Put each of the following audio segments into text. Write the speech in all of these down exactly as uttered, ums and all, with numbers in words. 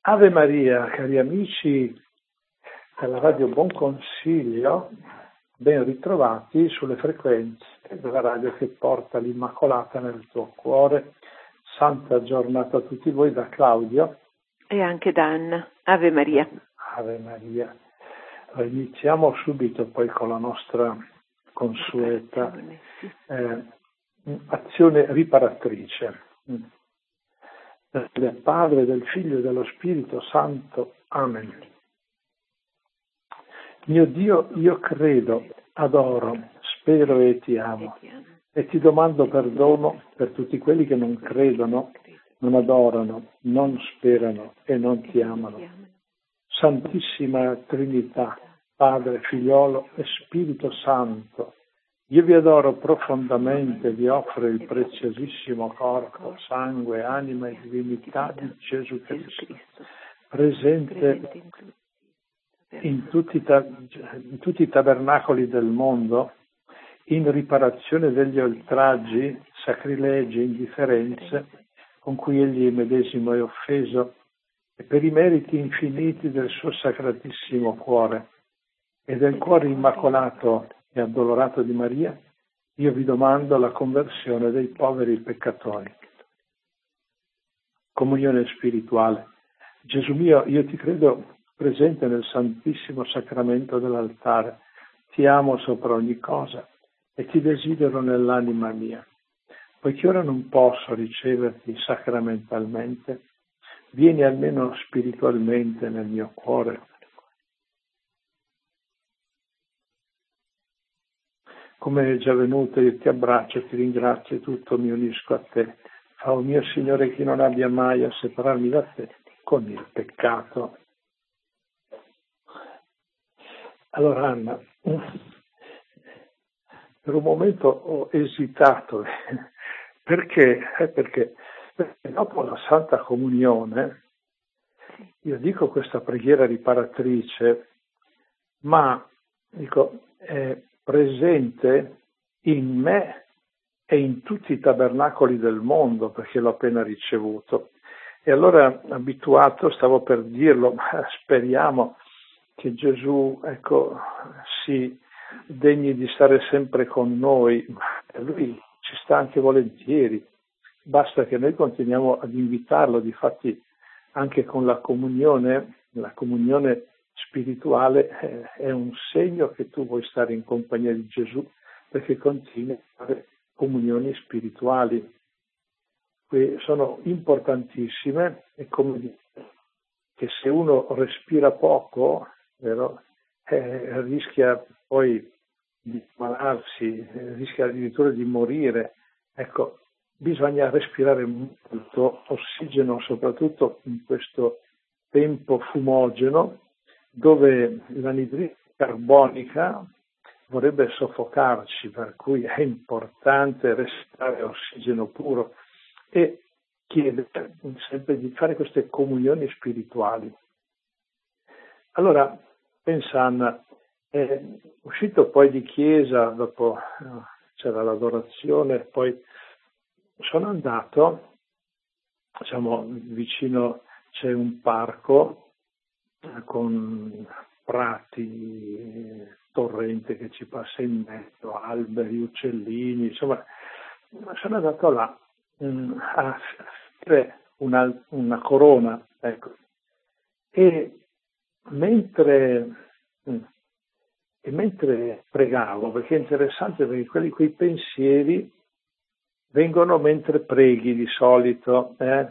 Ave Maria, cari amici della Radio Buon Consiglio, ben ritrovati sulle frequenze della radio che porta l'Immacolata nel tuo cuore. Santa giornata a tutti voi da Claudio e anche da Anna. Ave Maria. Ave Maria. Allora, iniziamo subito poi con la nostra consueta eh, azione riparatrice. Del Padre, del Figlio e dello Spirito Santo. Amen. Mio Dio, io credo, adoro, spero e ti amo. E ti domando perdono per tutti quelli che non credono, non adorano, non sperano e non ti amano. Santissima Trinità, Padre, Figliolo e Spirito Santo, io vi adoro profondamente, vi offro il preziosissimo corpo, sangue, anima e divinità di Gesù Cristo, presente in tutti, in tutti i tabernacoli del mondo, in riparazione degli oltraggi, sacrilegi e indifferenze con cui egli medesimo è offeso, e per i meriti infiniti del suo sacratissimo cuore e del cuore immacolato e addolorato di Maria, io vi domando la conversione dei poveri peccatori. Comunione spirituale. Gesù mio, io ti credo presente nel Santissimo Sacramento dell'altare, ti amo sopra ogni cosa e ti desidero nell'anima mia. Poiché ora non posso riceverti sacramentalmente, vieni almeno spiritualmente nel mio cuore. Come è già venuto, io ti abbraccio, ti ringrazio e tutto mi unisco a te. Fa, o mio Signore, chi non abbia mai a separarmi da te con il peccato. Allora Anna, per un momento ho esitato, perché? Eh, perché? Perché dopo la Santa Comunione, io dico questa preghiera riparatrice, ma dico, è presente in me e in tutti i tabernacoli del mondo, perché l'ho appena ricevuto. E allora, abituato, stavo per dirlo, ma speriamo che Gesù, ecco, si degni di stare sempre con noi. Lui ci sta anche volentieri, basta che noi continuiamo ad invitarlo. Difatti anche con la comunione, la comunione spirituale eh, è un segno che tu vuoi stare in compagnia di Gesù, perché continui a fare comunioni spirituali. Que- sono importantissime, e come dire che se uno respira poco, vero, eh, rischia poi di ammalarsi, eh, rischia addirittura di morire. Ecco, bisogna respirare molto ossigeno, soprattutto in questo tempo fumogeno, dove l'anidride carbonica vorrebbe soffocarci, per cui è importante respirare ossigeno puro e chiede sempre di fare queste comunioni spirituali. Allora, pensa Anna, è uscito poi di chiesa, dopo c'era l'adorazione, poi sono andato, diciamo, vicino c'è un parco con prati, torrente che ci passa in mezzo, alberi, uccellini, insomma, sono andato là mh, a fare una, una corona, ecco, e mentre, mh, e mentre pregavo, perché è interessante, perché quelli, quei pensieri vengono mentre preghi di solito, eh?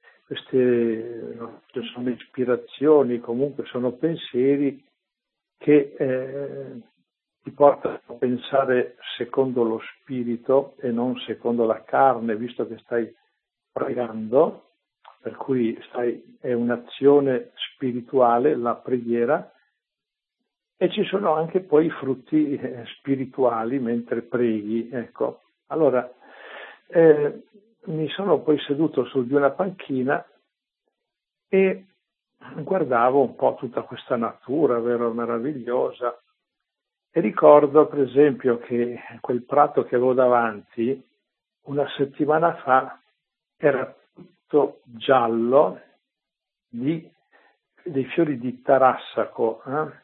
Queste no, sono ispirazioni, comunque sono pensieri che eh, ti portano a pensare secondo lo spirito e non secondo la carne, visto che stai pregando, per cui stai, è un'azione spirituale, la preghiera, e ci sono anche poi i frutti eh, spirituali mentre preghi, ecco. Allora, eh, mi sono poi seduto su di una panchina e guardavo un po' tutta questa natura, vero, meravigliosa, e ricordo per esempio che quel prato che avevo davanti una settimana fa era tutto giallo di dei fiori di Tarassaco, eh?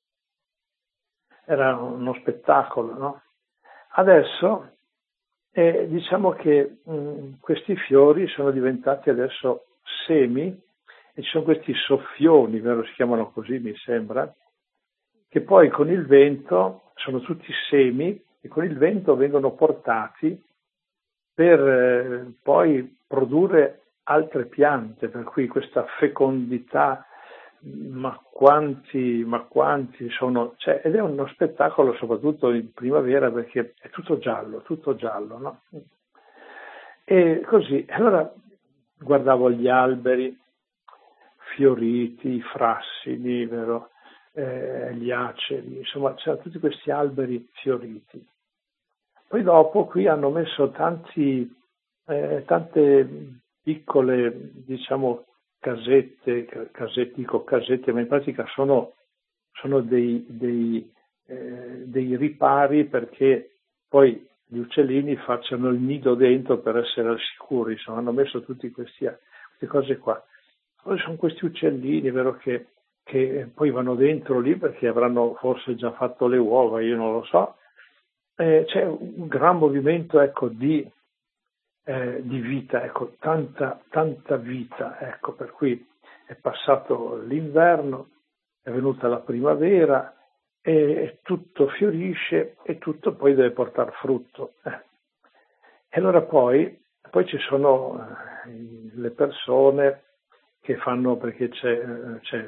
Era uno spettacolo, no? Adesso eh, diciamo che mh, questi fiori sono diventati adesso semi e ci sono questi soffioni, vero? Si chiamano così, mi sembra, che poi con il vento sono tutti semi e con il vento vengono portati per eh, poi produrre altre piante, per cui questa fecondità, ma quanti, ma quanti sono, cioè, ed è uno spettacolo soprattutto in primavera perché è tutto giallo, tutto giallo, no? E così, allora guardavo gli alberi fioriti, i frassini, vero? Eh, gli aceri, insomma c'erano tutti questi alberi fioriti. Poi dopo qui hanno messo tanti, eh, tante piccole, diciamo, casette, casette, dico casette, ma in pratica sono, sono dei, dei, eh, dei ripari perché poi gli uccellini facciano il nido dentro per essere al sicuro, insomma, hanno messo tutte queste cose qua. Poi sono questi uccellini, vero, che, che poi vanno dentro lì perché avranno forse già fatto le uova, io non lo so. Eh, c'è un gran movimento, ecco, di, eh, di vita, ecco, tanta, tanta vita, ecco, per cui è passato l'inverno, è venuta la primavera e tutto fiorisce e tutto poi deve portare frutto. Eh. E allora poi, poi ci sono eh, le persone che fanno, perché c'è, c'è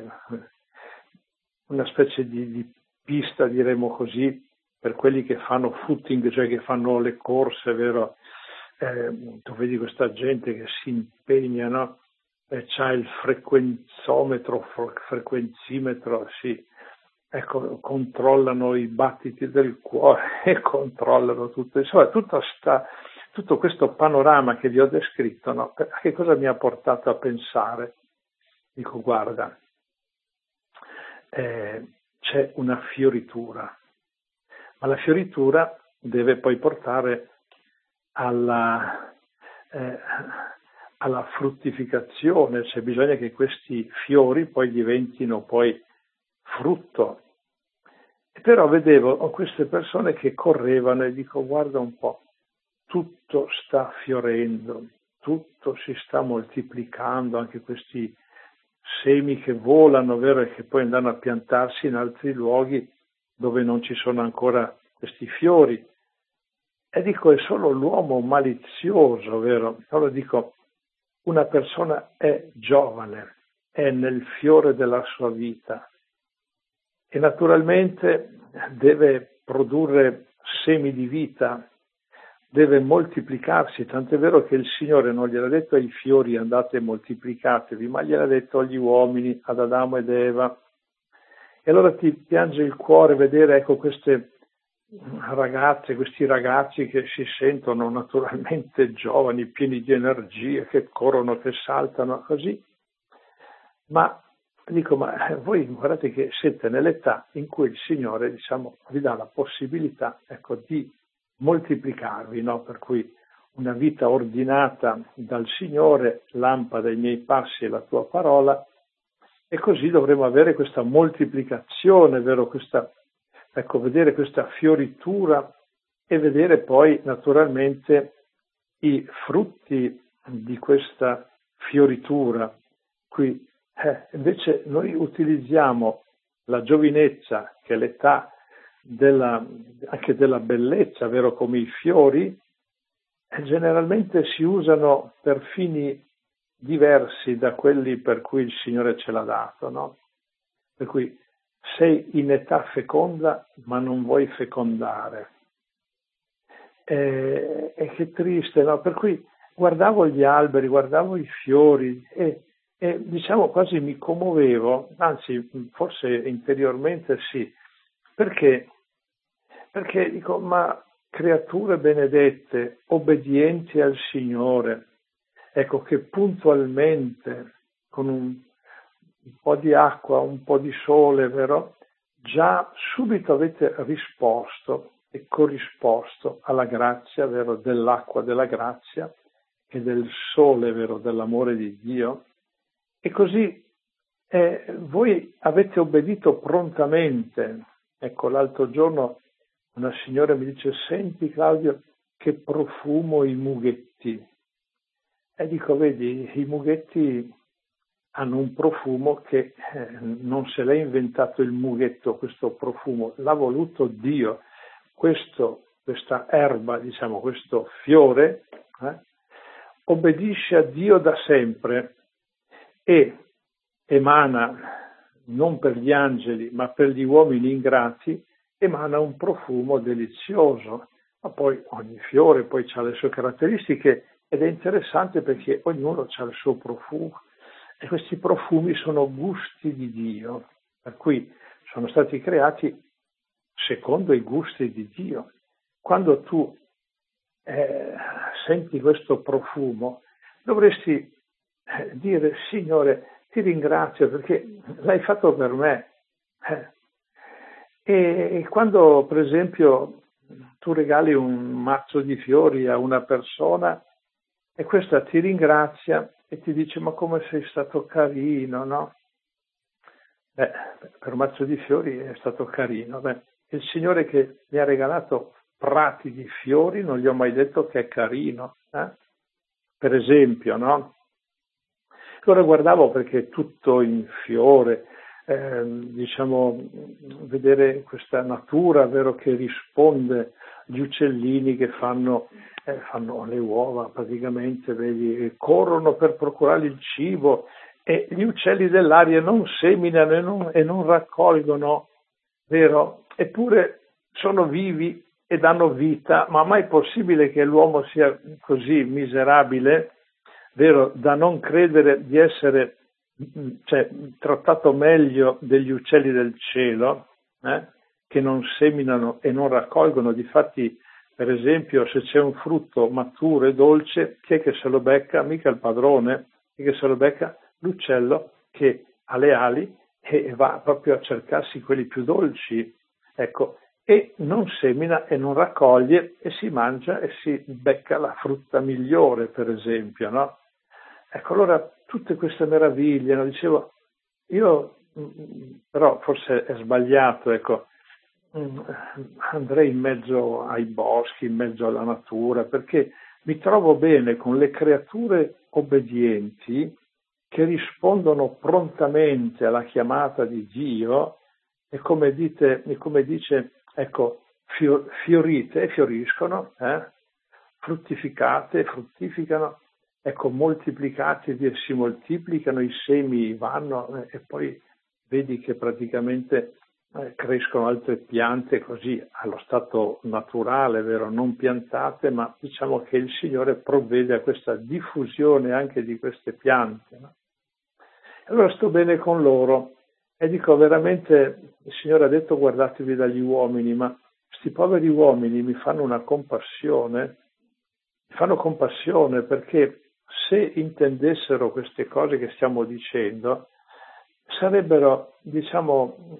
una specie di, di pista, diremo così, per quelli che fanno footing, cioè che fanno le corse, vero? Eh, tu vedi questa gente che si impegna, no? E c'ha il frequenzometro, frequenzimetro, sì, ecco, controllano i battiti del cuore e controllano tutto, insomma, tutto, sta, tutto questo panorama che vi ho descritto, no? Che cosa mi ha portato a pensare? Dico, guarda, eh, c'è una fioritura, ma la fioritura deve poi portare alla, eh, alla fruttificazione, cioè bisogna che questi fiori poi diventino poi frutto. E però vedevo queste persone che correvano e dico, guarda un po', tutto sta fiorendo, tutto si sta moltiplicando, anche questi semi che volano, vero, e che poi andranno a piantarsi in altri luoghi dove non ci sono ancora questi fiori. E dico, è solo l'uomo malizioso, vero? Allora dico, una persona è giovane, è nel fiore della sua vita e naturalmente deve produrre semi di vita, deve moltiplicarsi, tant'è vero che il Signore non gliel'ha detto ai fiori andate e moltiplicatevi, ma gliel'ha detto agli uomini, ad Adamo ed Eva. E allora ti piange il cuore vedere, ecco, queste ragazze, questi ragazzi che si sentono naturalmente giovani, pieni di energie, che corrono, che saltano, così. Ma dico, ma voi guardate che siete nell'età in cui il Signore, diciamo, vi dà la possibilità, ecco, di moltiplicarvi, no? Per cui una vita ordinata dal Signore, lampada ai miei passi e la tua parola, e così dovremo avere questa moltiplicazione, vero? Questa, ecco, vedere questa fioritura e vedere poi naturalmente i frutti di questa fioritura. Qui eh, invece noi utilizziamo la giovinezza, che è l'età della, anche della bellezza, vero, come i fiori, e generalmente si usano per fini diversi da quelli per cui il Signore ce l'ha dato, no? Per cui sei in età feconda ma non vuoi fecondare. E, e che triste, no? Per cui guardavo gli alberi, guardavo i fiori e, e diciamo quasi mi commuovevo, anzi forse interiormente sì, perché? Perché dico, ma creature benedette, obbedienti al Signore, ecco che puntualmente con un, un po' di acqua, un po' di sole, vero? Già subito avete risposto e corrisposto alla grazia, vero, dell'acqua della grazia e del sole, vero, dell'amore di Dio. E così E voi avete obbedito prontamente. Ecco, l'altro giorno una signora mi dice: senti Claudio, che profumo i mughetti. E dico: vedi, i mughetti hanno un profumo che eh, non se l'è inventato il mughetto, questo profumo, l'ha voluto Dio. Questo, questa erba, diciamo, questo fiore, eh, obbedisce a Dio da sempre e emana, non per gli angeli, ma per gli uomini ingrati, emana un profumo delizioso. Ma poi ogni fiore poi ha le sue caratteristiche ed è interessante perché ognuno ha il suo profumo. E questi profumi sono gusti di Dio, per cui sono stati creati secondo i gusti di Dio. Quando tu eh, senti questo profumo, dovresti eh, dire: Signore, ti ringrazio perché l'hai fatto per me. Eh. E, e quando, per esempio, tu regali un mazzo di fiori a una persona e questa ti ringrazia e ti dice: ma come sei stato carino, no? Beh, per un mazzo di fiori è stato carino. Beh, il Signore che mi ha regalato prati di fiori non gli ho mai detto che è carino, eh? Per esempio, no? Allora guardavo perché è tutto in fiore, eh, diciamo, vedere questa natura, vero, che risponde, gli uccellini che fanno, eh, fanno le uova praticamente, vedi, corrono per procurare il cibo e gli uccelli dell'aria non seminano e non, e non raccolgono, vero? Eppure sono vivi e danno vita, ma mai è possibile che l'uomo sia così miserabile, vero, da non credere di essere, cioè, trattato meglio degli uccelli del cielo, eh, che non seminano e non raccolgono. Difatti, per esempio, se c'è un frutto maturo e dolce, chi è che se lo becca? Mica il padrone, chi è che se lo becca? L'uccello che ha le ali e va proprio a cercarsi quelli più dolci, ecco, e non semina e non raccoglie e si mangia e si becca la frutta migliore, per esempio, no? Ecco, allora tutte queste meraviglie, no? Dicevo, io però forse è sbagliato, ecco, andrei in mezzo ai boschi, in mezzo alla natura, perché mi trovo bene con le creature obbedienti che rispondono prontamente alla chiamata di Dio e come, dite, e come dice, ecco, fiorite e fioriscono, eh? Fruttificate e fruttificano, ecco, moltiplicati e si moltiplicano, i semi vanno eh, e poi vedi che praticamente eh, crescono altre piante così allo stato naturale, vero? Non piantate, ma diciamo che il Signore provvede a questa diffusione anche di queste piante, no? Allora sto bene con loro e dico veramente, il Signore ha detto guardatevi dagli uomini, ma questi poveri uomini mi fanno una compassione, mi fanno compassione perché se intendessero queste cose che stiamo dicendo sarebbero, diciamo,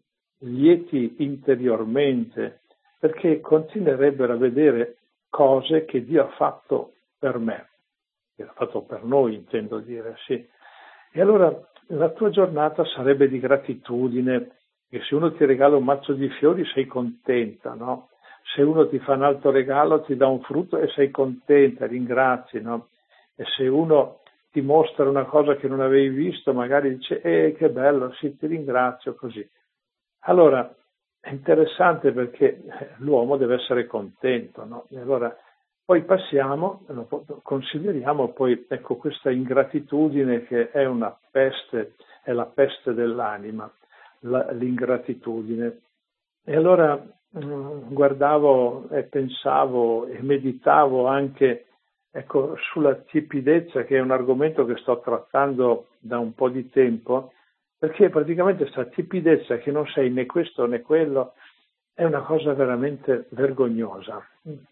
lieti interiormente perché continuerebbero a vedere cose che Dio ha fatto per me, che ha fatto per noi, intendo dire, sì. E allora la tua giornata sarebbe di gratitudine, che se uno ti regala un mazzo di fiori sei contenta, no? Se uno ti fa un altro regalo ti dà un frutto e sei contenta, ringrazi, no? E se uno ti mostra una cosa che non avevi visto, magari dice, eh, che bello, sì, ti ringrazio, così. Allora, è interessante perché l'uomo deve essere contento, no? E allora poi passiamo, consideriamo poi, ecco, questa ingratitudine che è una peste, è la peste dell'anima, la, l'ingratitudine. E allora mh, guardavo e pensavo e meditavo anche, ecco, sulla tiepidezza, che è un argomento che sto trattando da un po' di tempo, perché praticamente questa tiepidezza che non sei né questo né quello è una cosa veramente vergognosa.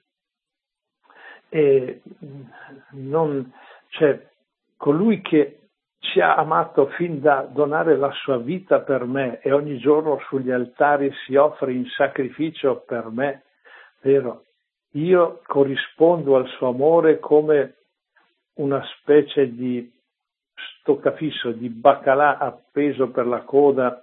E non, cioè, colui che ci ha amato fin da donare la sua vita per me e ogni giorno sugli altari si offre in sacrificio per me, vero? Io corrispondo al suo amore come una specie di stoccafisso di baccalà appeso per la coda,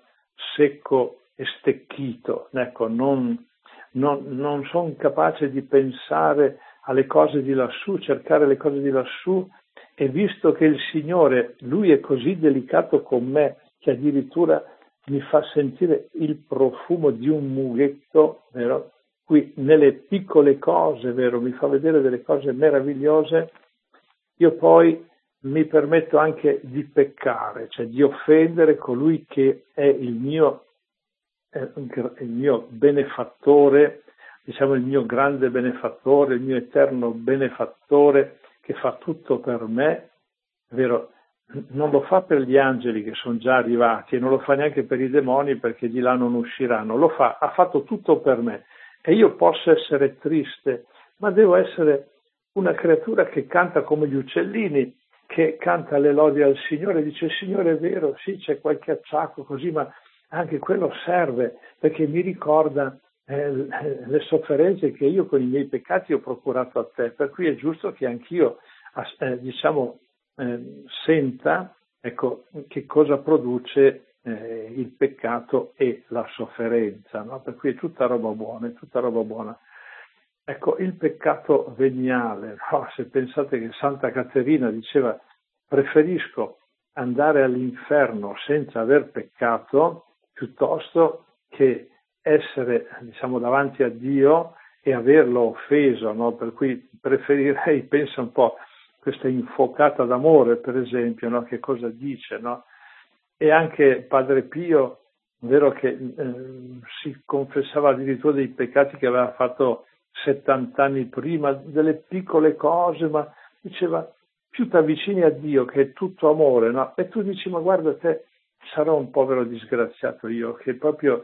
secco e stecchito. Ecco, non, non, non sono capace di pensare alle cose di lassù, cercare le cose di lassù, e visto che il Signore, Lui è così delicato con me che addirittura mi fa sentire il profumo di un mughetto, vero? Qui nelle piccole cose, vero? Mi fa vedere delle cose meravigliose. Io poi mi permetto anche di peccare, cioè di offendere colui che è il mio, eh, il mio benefattore, diciamo il mio grande benefattore, il mio eterno benefattore che fa tutto per me, vero? Non lo fa per gli angeli che sono già arrivati e non lo fa neanche per i demoni perché di là non usciranno, lo fa, ha fatto tutto per me e io posso essere triste, ma devo essere una creatura che canta come gli uccellini, che canta le lodi al Signore, dice Signore è vero, sì c'è qualche acciacco così, ma anche quello serve perché mi ricorda eh, le sofferenze che io con i miei peccati ho procurato a te, per cui è giusto che anch'io eh, diciamo Eh, senta, ecco, che cosa produce eh, il peccato e la sofferenza, no? Per cui è tutta roba buona, è tutta roba buona. Ecco, il peccato veniale, no? Se pensate che Santa Caterina diceva preferisco andare all'inferno senza aver peccato piuttosto che essere, diciamo, davanti a Dio e averlo offeso, no? Per cui preferirei, pensa un po', questa infuocata d'amore, per esempio, no? Che cosa dice, no? E anche Padre Pio, vero che eh, si confessava addirittura dei peccati che aveva fatto settanta anni prima, delle piccole cose, ma diceva più ti avvicini a Dio che è tutto amore, no? E tu dici, ma guarda te, sarò un povero disgraziato io, che proprio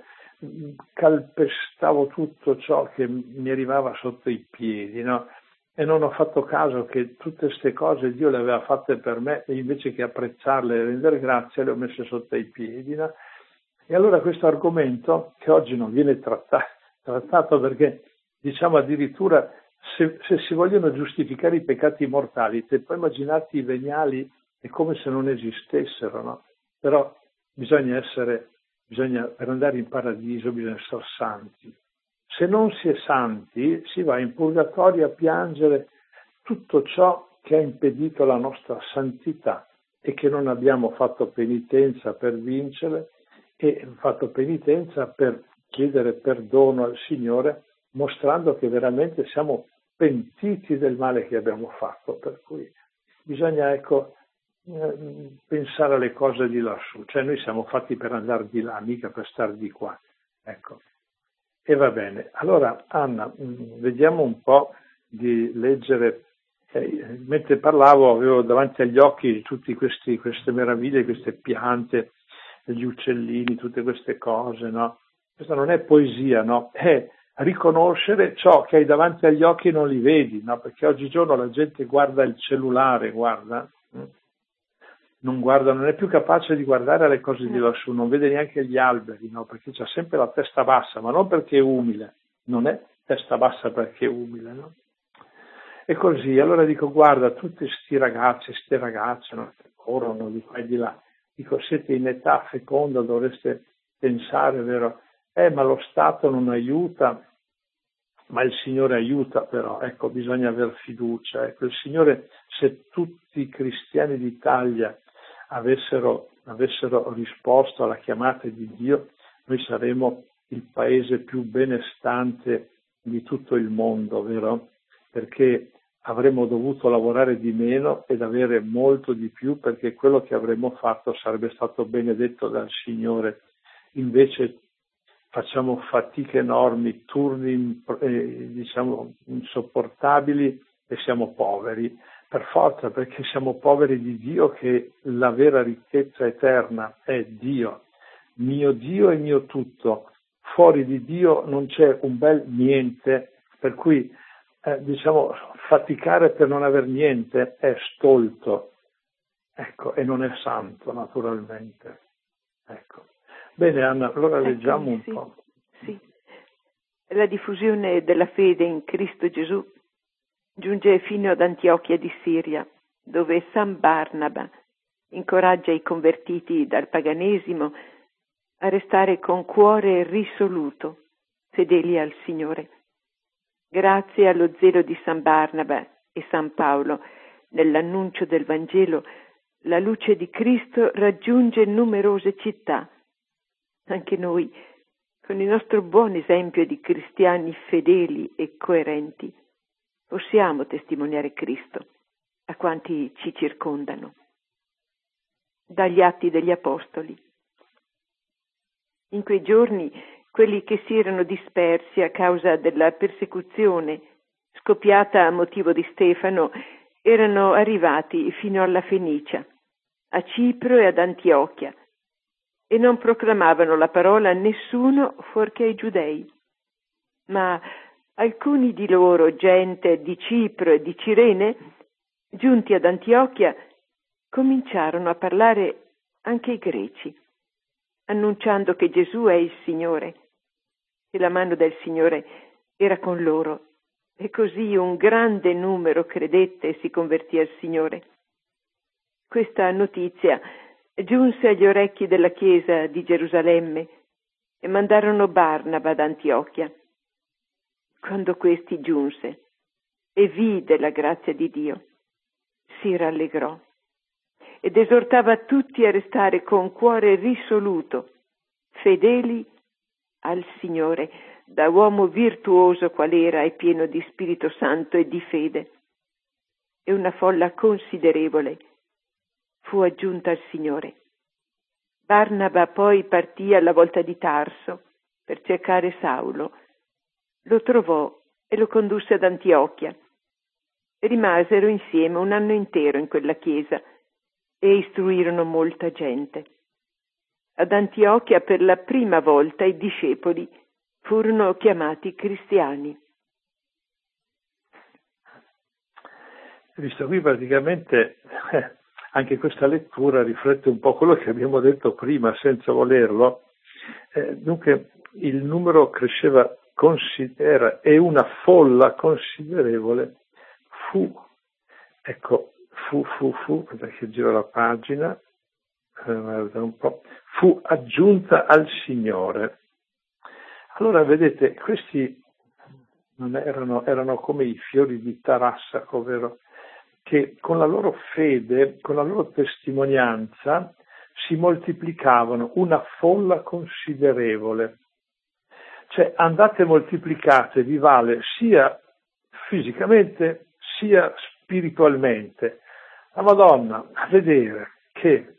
calpestavo tutto ciò che mi arrivava sotto i piedi, no? E non ho fatto caso che tutte queste cose Dio le aveva fatte per me e invece che apprezzarle e rendere grazie le ho messe sotto i piedi, no? E allora questo argomento che oggi non viene trattato, trattato perché diciamo addirittura se, se si vogliono giustificare i peccati mortali, te puoi immaginarti i veniali è come se non esistessero, no? Però bisogna essere, bisogna, per andare in paradiso bisogna essere santi. Se non si è santi, si va in purgatorio a piangere tutto ciò che ha impedito la nostra santità e che non abbiamo fatto penitenza per vincere e fatto penitenza per chiedere perdono al Signore, mostrando che veramente siamo pentiti del male che abbiamo fatto. Per cui bisogna, ecco, pensare alle cose di lassù. Cioè noi siamo fatti per andare di là, mica per stare di qua. Ecco. E va bene, allora Anna, vediamo un po' di leggere, eh, mentre parlavo avevo davanti agli occhi tutte queste meraviglie, queste piante, gli uccellini, tutte queste cose, no? Questa non è poesia, no? È riconoscere ciò che hai davanti agli occhi e non li vedi, no? Perché oggigiorno la gente guarda il cellulare, guarda, non guarda, non è più capace di guardare alle cose di lassù, non vede neanche gli alberi, no? Perché c'ha sempre la testa bassa, ma non perché è umile, non è testa bassa perché è umile, no? E così, allora dico, guarda, tutti sti ragazzi, ste ragazze, no? Che corrono di qua e di là, dico, siete in età feconda, dovreste pensare, vero? Eh, ma lo Stato non aiuta, ma il Signore aiuta però, ecco, bisogna aver fiducia, ecco, il Signore, se tutti i cristiani d'Italia avessero, avessero risposto alla chiamata di Dio, noi saremmo il paese più benestante di tutto il mondo, vero? Perché avremmo dovuto lavorare di meno ed avere molto di più, perché quello che avremmo fatto sarebbe stato benedetto dal Signore. Invece facciamo fatiche enormi, turni eh, diciamo insopportabili e siamo poveri. Per forza, perché siamo poveri di Dio, che la vera ricchezza eterna è Dio, mio Dio e mio tutto. Fuori di Dio non c'è un bel niente, per cui eh, diciamo faticare per non aver niente è stolto, ecco, e non è santo naturalmente. Ecco. Bene Anna, allora ecco, leggiamo un sì, po'. Sì. La diffusione della fede in Cristo Gesù giunge fino ad Antiochia di Siria, dove San Barnaba incoraggia i convertiti dal paganesimo a restare con cuore risoluto, fedeli al Signore. Grazie allo zelo di San Barnaba e San Paolo nell'annuncio del Vangelo, la luce di Cristo raggiunge numerose città. Anche noi, con il nostro buon esempio di cristiani fedeli e coerenti, possiamo testimoniare Cristo a quanti ci circondano. Dagli Atti degli Apostoli. In quei giorni, quelli che si erano dispersi a causa della persecuzione scoppiata a motivo di Stefano erano arrivati fino alla Fenicia, a Cipro e ad Antiochia, e non proclamavano la parola a nessuno fuorché ai giudei. Ma alcuni di loro, gente di Cipro e di Cirene, giunti ad Antiochia, cominciarono a parlare anche ai greci, annunciando che Gesù è il Signore, e la mano del Signore era con loro, e così un grande numero credette e si convertì al Signore. Questa notizia giunse agli orecchi della Chiesa di Gerusalemme e mandarono Barnaba ad Antiochia. Quando questi giunse e vide la grazia di Dio, si rallegrò ed esortava tutti a restare con cuore risoluto, fedeli al Signore, da uomo virtuoso qual era e pieno di Spirito Santo e di fede. E una folla considerevole fu aggiunta al Signore. Barnaba poi partì alla volta di Tarso per cercare Saulo. Lo trovò e lo condusse ad Antiochia. Rimasero insieme un anno intero in quella chiesa e istruirono molta gente. Ad Antiochia per la prima volta i discepoli furono chiamati cristiani. Visto qui praticamente eh, anche questa lettura riflette un po' quello che abbiamo detto prima senza volerlo. Eh, dunque il numero cresceva considera e una folla considerevole fu, ecco, fu, fu, fu, perché giro la pagina, eh, un po', fu aggiunta al Signore. Allora vedete, questi non erano, erano come i fiori di Tarassaco, vero? Che con la loro fede, con la loro testimonianza si moltiplicavano, una folla considerevole. Cioè andate moltiplicate vi vale sia fisicamente sia spiritualmente. La Madonna a vedere che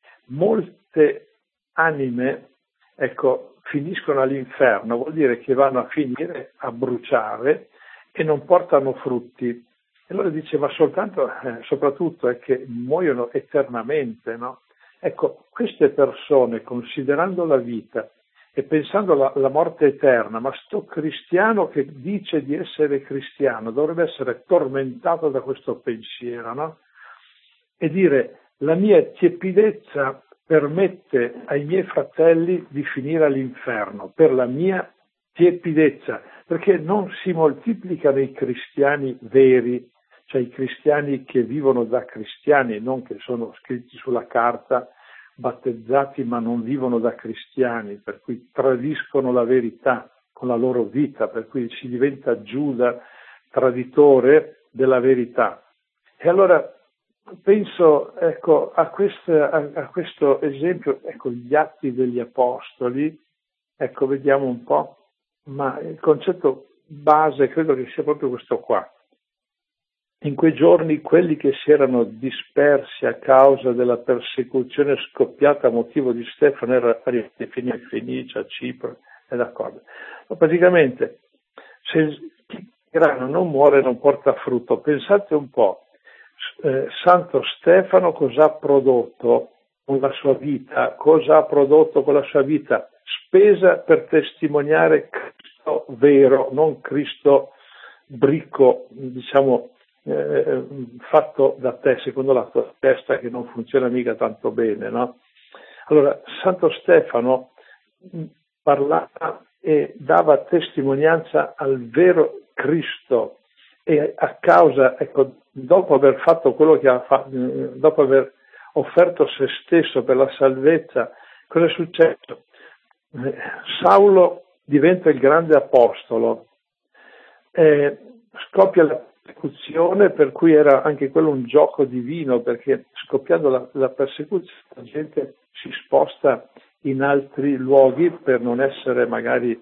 molte anime, ecco, finiscono all'inferno, vuol dire che vanno a finire a bruciare e non portano frutti. E allora dice, ma soltanto, eh, soprattutto è che muoiono eternamente, no? Ecco, queste persone, considerando la vita e pensando alla, alla morte eterna, ma sto cristiano che dice di essere cristiano dovrebbe essere tormentato da questo pensiero, no? E dire, la mia tiepidezza permette ai miei fratelli di finire all'inferno, per la mia tiepidezza, perché non si moltiplicano i cristiani veri, cioè i cristiani che vivono da cristiani, non che sono scritti sulla carta, battezzati ma non vivono da cristiani, per cui tradiscono la verità con la loro vita, per cui si diventa Giuda, traditore della verità. E allora penso, ecco, a, questa, a, a questo esempio, ecco, gli Atti degli Apostoli, ecco, vediamo un po', ma il concetto base credo che sia proprio questo qua. In quei giorni quelli che si erano dispersi a causa della persecuzione scoppiata a motivo di Stefano erano arrivati fino a Fenicia, Cipro, è d'accordo. Ma praticamente, se chi grano non muore non porta frutto. Pensate un po', eh, Santo Stefano cosa ha prodotto con la sua vita? Cosa ha prodotto con la sua vita? Spesa per testimoniare Cristo vero, non Cristo bricco, diciamo, Eh, fatto da te secondo la tua testa che non funziona mica tanto bene, no? Allora Santo Stefano parlava e dava testimonianza al vero Cristo e a causa, ecco, dopo aver fatto quello che ha fatto, dopo aver offerto se stesso per la salvezza, cosa è successo? Eh, Saulo diventa il grande apostolo, eh, scoppia la persecuzione, per cui era anche quello un gioco divino, perché scoppiando la, la persecuzione la gente si sposta in altri luoghi per non essere magari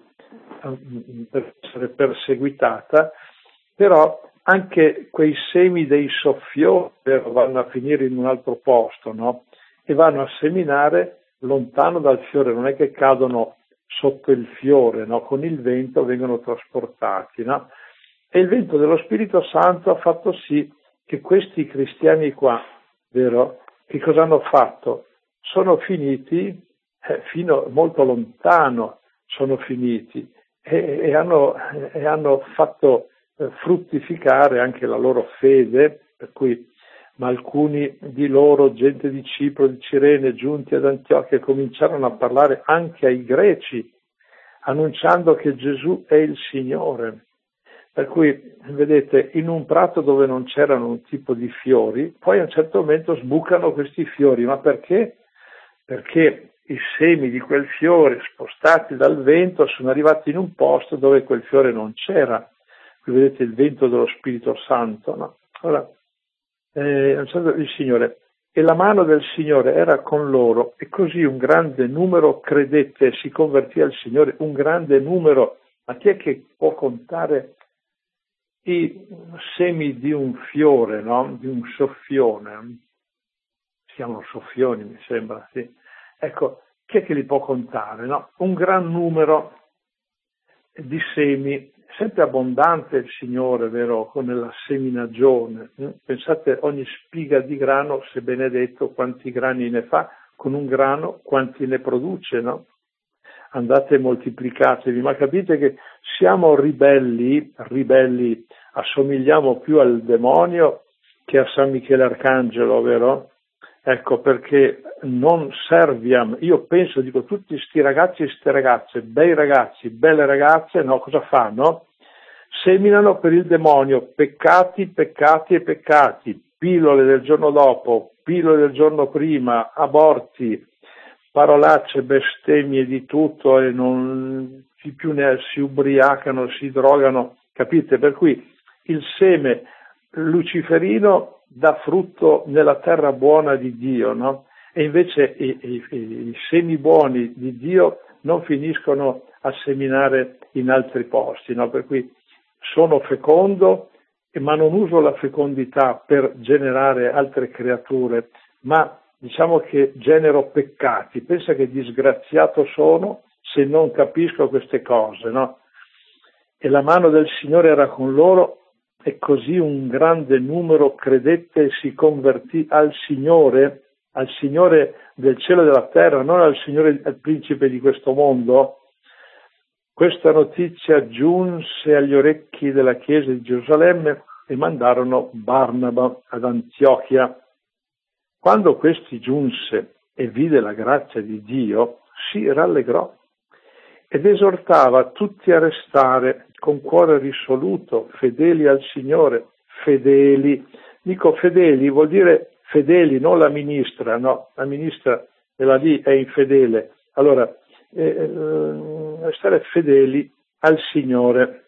per essere perseguitata, però anche quei semi dei soffiori vanno a finire in un altro posto, no? E vanno a seminare lontano dal fiore, non è che cadono sotto il fiore, no? Con il vento vengono trasportati, no? E il vento dello Spirito Santo ha fatto sì che questi cristiani qua, vero, che cosa hanno fatto? Sono finiti, eh, fino molto lontano sono finiti, e, e, hanno, e hanno fatto eh, fruttificare anche la loro fede, per cui ma alcuni di loro, gente di Cipro, di Cirene, giunti ad Antiochia, cominciarono a parlare anche ai greci, annunciando che Gesù è il Signore. Per cui, vedete, in un prato dove non c'erano un tipo di fiori, poi a un certo momento sbucano questi fiori. Ma perché? Perché i semi di quel fiore, spostati dal vento, sono arrivati in un posto dove quel fiore non c'era. Qui vedete il vento dello Spirito Santo, no? Ora, eh, il Signore, e la mano del Signore era con loro, e così un grande numero credette e si convertì al Signore, un grande numero. Ma chi è che può contare i semi di un fiore, no? Di un soffione? Si chiamano soffioni, mi sembra, sì. Ecco, chi è che li può contare, no? Un gran numero di semi, sempre abbondante il Signore, vero, con la seminagione. Pensate, ogni spiga di grano, se benedetto, quanti grani ne fa, con un grano quanti ne produce, no? Andate e moltiplicatevi, ma capite che siamo ribelli, ribelli, assomigliamo più al demonio che a San Michele Arcangelo, vero? Ecco, perché non serviamo, io penso, dico, tutti sti ragazzi e ste ragazze, bei ragazzi, belle ragazze, no, cosa fanno? Seminano per il demonio, peccati, peccati e peccati, pillole del giorno dopo, pillole del giorno prima, aborti, parolacce, bestemmie di tutto, e non più ne si ubriacano, si drogano, capite? Per cui il seme luciferino dà frutto nella terra buona di Dio, no? E invece i, i, i semi buoni di Dio non finiscono a seminare in altri posti, no? Per cui sono fecondo, ma non uso la fecondità per generare altre creature, ma diciamo che genero peccati. Pensa che disgraziato sono se non capisco queste cose, no? E la mano del Signore era con loro, e così un grande numero credette e si convertì al Signore, al Signore del cielo e della terra, non al Signore, al principe di questo mondo. Questa notizia giunse agli orecchi della chiesa di Gerusalemme e mandarono Barnaba ad Antiochia. Quando questi giunse e vide la grazia di Dio, si rallegrò ed esortava tutti a restare con cuore risoluto, fedeli al Signore, fedeli. Dico fedeli, vuol dire fedeli, non la ministra, no, la ministra della lì è infedele. Allora, eh, eh, stare fedeli al Signore.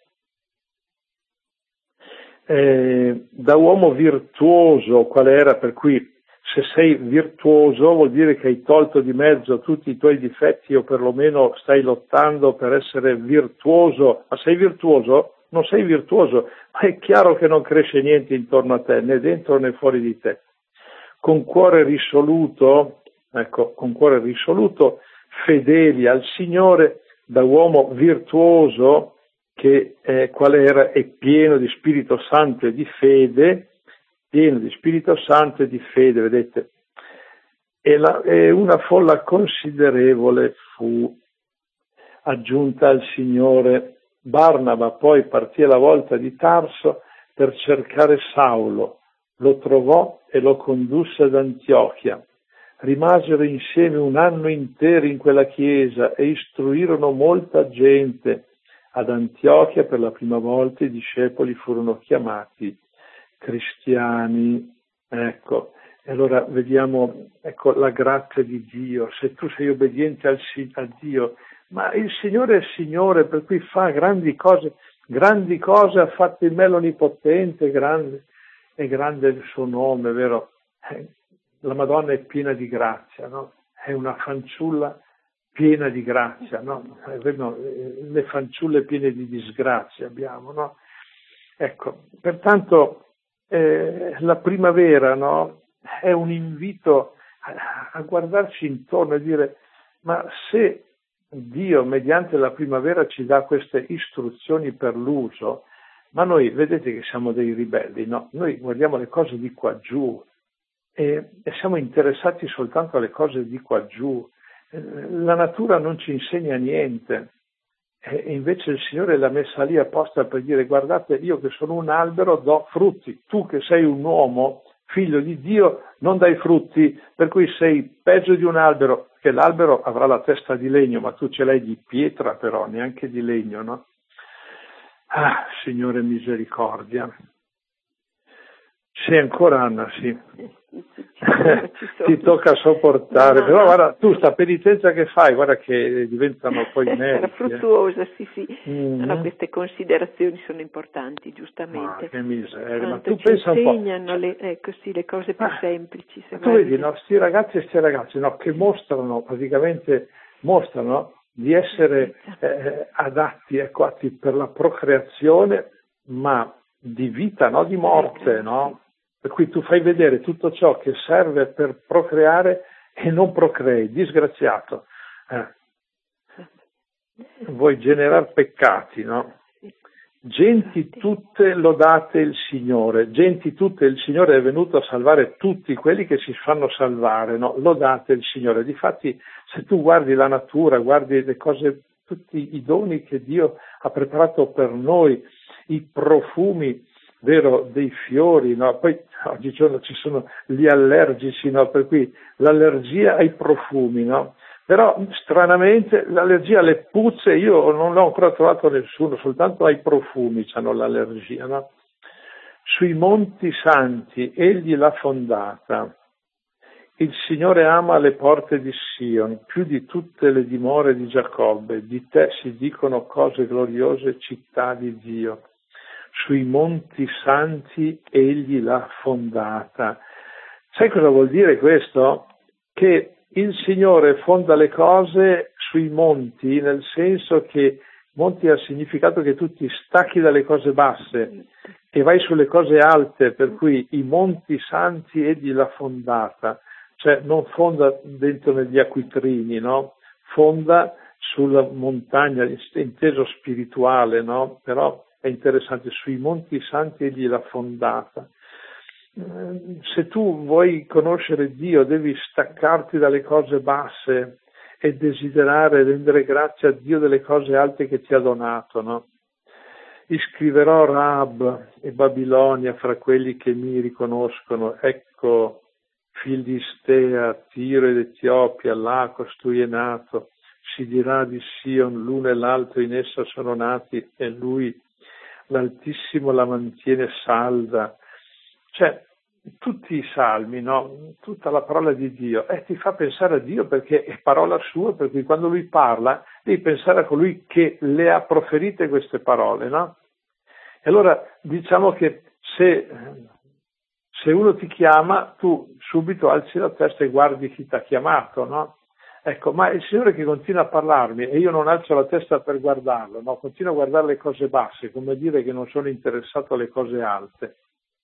Eh, da uomo virtuoso, qual era, per cui se sei virtuoso vuol dire che hai tolto di mezzo tutti i tuoi difetti, o perlomeno stai lottando per essere virtuoso. Ma sei virtuoso? Non sei virtuoso, ma è chiaro che non cresce niente intorno a te, né dentro né fuori di te. Con cuore risoluto, ecco, con cuore risoluto, fedeli al Signore, da uomo virtuoso, che eh, qual era, è pieno di Spirito Santo e di fede, pieno di Spirito Santo e di fede, vedete, e, la, e una folla considerevole fu aggiunta al Signore. Barnaba poi partì alla volta di Tarso per cercare Saulo, lo trovò e lo condusse ad Antiochia. Rimasero insieme un anno intero in quella chiesa e istruirono molta gente. Ad Antiochia per la prima volta i discepoli furono chiamati cristiani. Ecco, E allora vediamo, ecco, la grazia di Dio. Se tu sei obbediente al, a Dio, ma il Signore è il Signore, per cui fa grandi cose, grandi cose ha fatto in me l'Onnipotente, grande, è grande il suo nome, vero? Eh, la Madonna è piena di grazia, no? È una fanciulla piena di grazia, no? Le fanciulle piene di disgrazia abbiamo, no? Ecco, pertanto eh, la primavera, no? È un invito a, a guardarci intorno e dire: ma se Dio mediante la primavera ci dà queste istruzioni per l'uso, ma noi vedete che siamo dei ribelli, no? Noi guardiamo le cose di qua giù e, e siamo interessati soltanto alle cose di qua giù. La natura non ci insegna niente e invece il Signore l'ha messa lì apposta per dire: guardate, io che sono un albero do frutti, tu che sei un uomo, figlio di Dio, non dai frutti, per cui sei peggio di un albero, che l'albero avrà la testa di legno, ma tu ce l'hai di pietra però, neanche di legno, no? Ah, Signore misericordia. C'è ancora, Anna, sì. Ti tocca sopportare, no, però no, guarda, tu sta penitenza che fai, guarda che diventano poi meriti. Era fruttuosa, eh. sì, sì. Mm-hmm. No, queste considerazioni sono importanti, giustamente. Ma che miseria, ma tu ci pensa un po'. insegnano le, ecco, sì, le cose più ah, semplici. Se tu vedi, no, sti ragazzi e sti ragazzi, no, che mostrano, praticamente, mostrano di essere eh, adatti, ecco, atti per la procreazione, ma di vita, no, di morte, no? Per cui tu fai vedere tutto ciò che serve per procreare e non procrei, disgraziato. Eh. Vuoi generare peccati, no? Genti tutte lodate il Signore, genti tutte il Signore è venuto a salvare tutti quelli che si fanno salvare, no? Lodate il Signore. Difatti, se tu guardi la natura, guardi le cose, tutti i doni che Dio ha preparato per noi, i profumi, vero, dei fiori, no? Poi oggigiorno ci sono gli allergici, no? Per cui l'allergia ai profumi, no? Però stranamente l'allergia alle puzze io non l'ho ancora trovato nessuno, soltanto ai profumi hanno l'allergia, no? Sui monti santi egli l'ha fondata, il Signore ama le porte di Sion più di tutte le dimore di Giacobbe, di te si dicono cose gloriose, città di Dio. Sui monti santi egli l'ha fondata. Sai cosa vuol dire questo? Che il Signore fonda le cose sui monti, nel senso che monti ha significato che tu ti stacchi dalle cose basse e vai sulle cose alte, per cui i monti santi egli l'ha fondata, cioè non fonda dentro negli acquitrini, no? Fonda sulla montagna, inteso spirituale, no? Però è interessante, sui monti santi egli l'ha fondata. Se tu vuoi conoscere Dio devi staccarti dalle cose basse e desiderare rendere grazie a Dio delle cose alte che ti ha donato, no? Iscriverò Rab e Babilonia fra quelli che mi riconoscono, ecco Filistea, Tiro ed Etiopia, là costui è nato, si dirà di Sion, l'uno e l'altro in essa sono nati e lui l'Altissimo la mantiene salda. Cioè, tutti i salmi, no? Tutta la parola di Dio, eh, ti fa pensare a Dio perché è parola sua, per cui quando lui parla devi pensare a colui che le ha proferite queste parole, no? E allora diciamo che se, se uno ti chiama, tu subito alzi la testa e guardi chi ti ha chiamato, no? Ecco, ma il Signore che continua a parlarmi e io non alzo la testa per guardarlo, no? Continuo a guardare le cose basse, come dire che non sono interessato alle cose alte.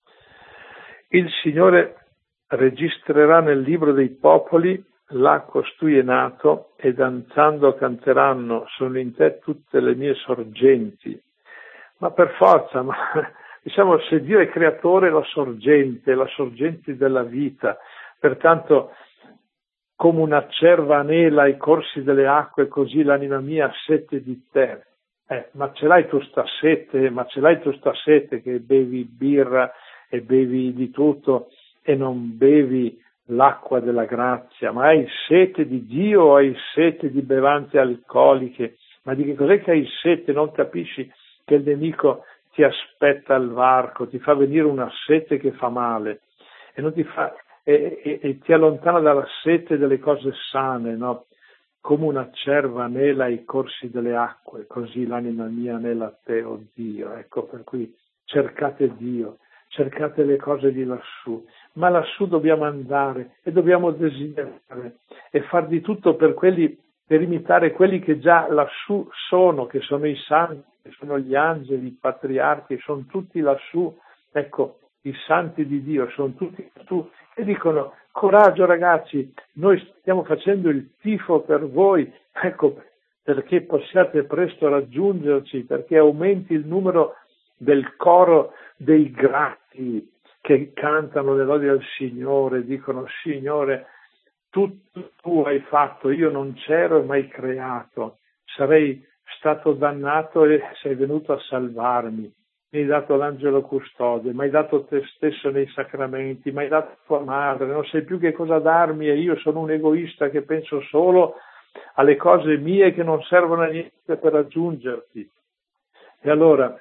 Il Signore registrerà nel libro dei popoli, là costui è nato, e danzando canteranno, sono in te tutte le mie sorgenti. Ma per forza, ma diciamo, se Dio è creatore, la sorgente, la sorgente della vita, pertanto come una cerva anela ai corsi delle acque, così l'anima mia ha sete di te. Eh, ma ce l'hai tu sta sete, ma ce l'hai tu sta sete che bevi birra e bevi di tutto e non bevi l'acqua della grazia, ma hai sete di Dio o hai sete di bevanze alcoliche? Ma di che cos'è che hai sete? Non capisci che il nemico ti aspetta al varco, ti fa venire una sete che fa male e non ti fa, e, e, e ti allontana dalla sete delle cose sane, no? Come una cerva anela ai corsi delle acque, così l'anima mia anela te, oh Dio. Ecco, per cui cercate Dio, cercate le cose di lassù, ma lassù dobbiamo andare e dobbiamo desiderare e far di tutto per quelli, per imitare quelli che già lassù sono, che sono i santi, che sono gli angeli, i patriarchi, sono tutti lassù, ecco, i santi di Dio, sono tutti lassù, e dicono: coraggio ragazzi, noi stiamo facendo il tifo per voi, ecco, perché possiate presto raggiungerci, perché aumenti il numero del coro dei grati che cantano le lodi al Signore, dicono: Signore, tutto tu hai fatto, io non c'ero e mai creato, sarei stato dannato e sei venuto a salvarmi. Mi hai dato l'angelo custode, mi hai dato te stesso nei sacramenti, mi hai dato tua madre, non sai più che cosa darmi e io sono un egoista che penso solo alle cose mie che non servono a niente per raggiungerti. E allora,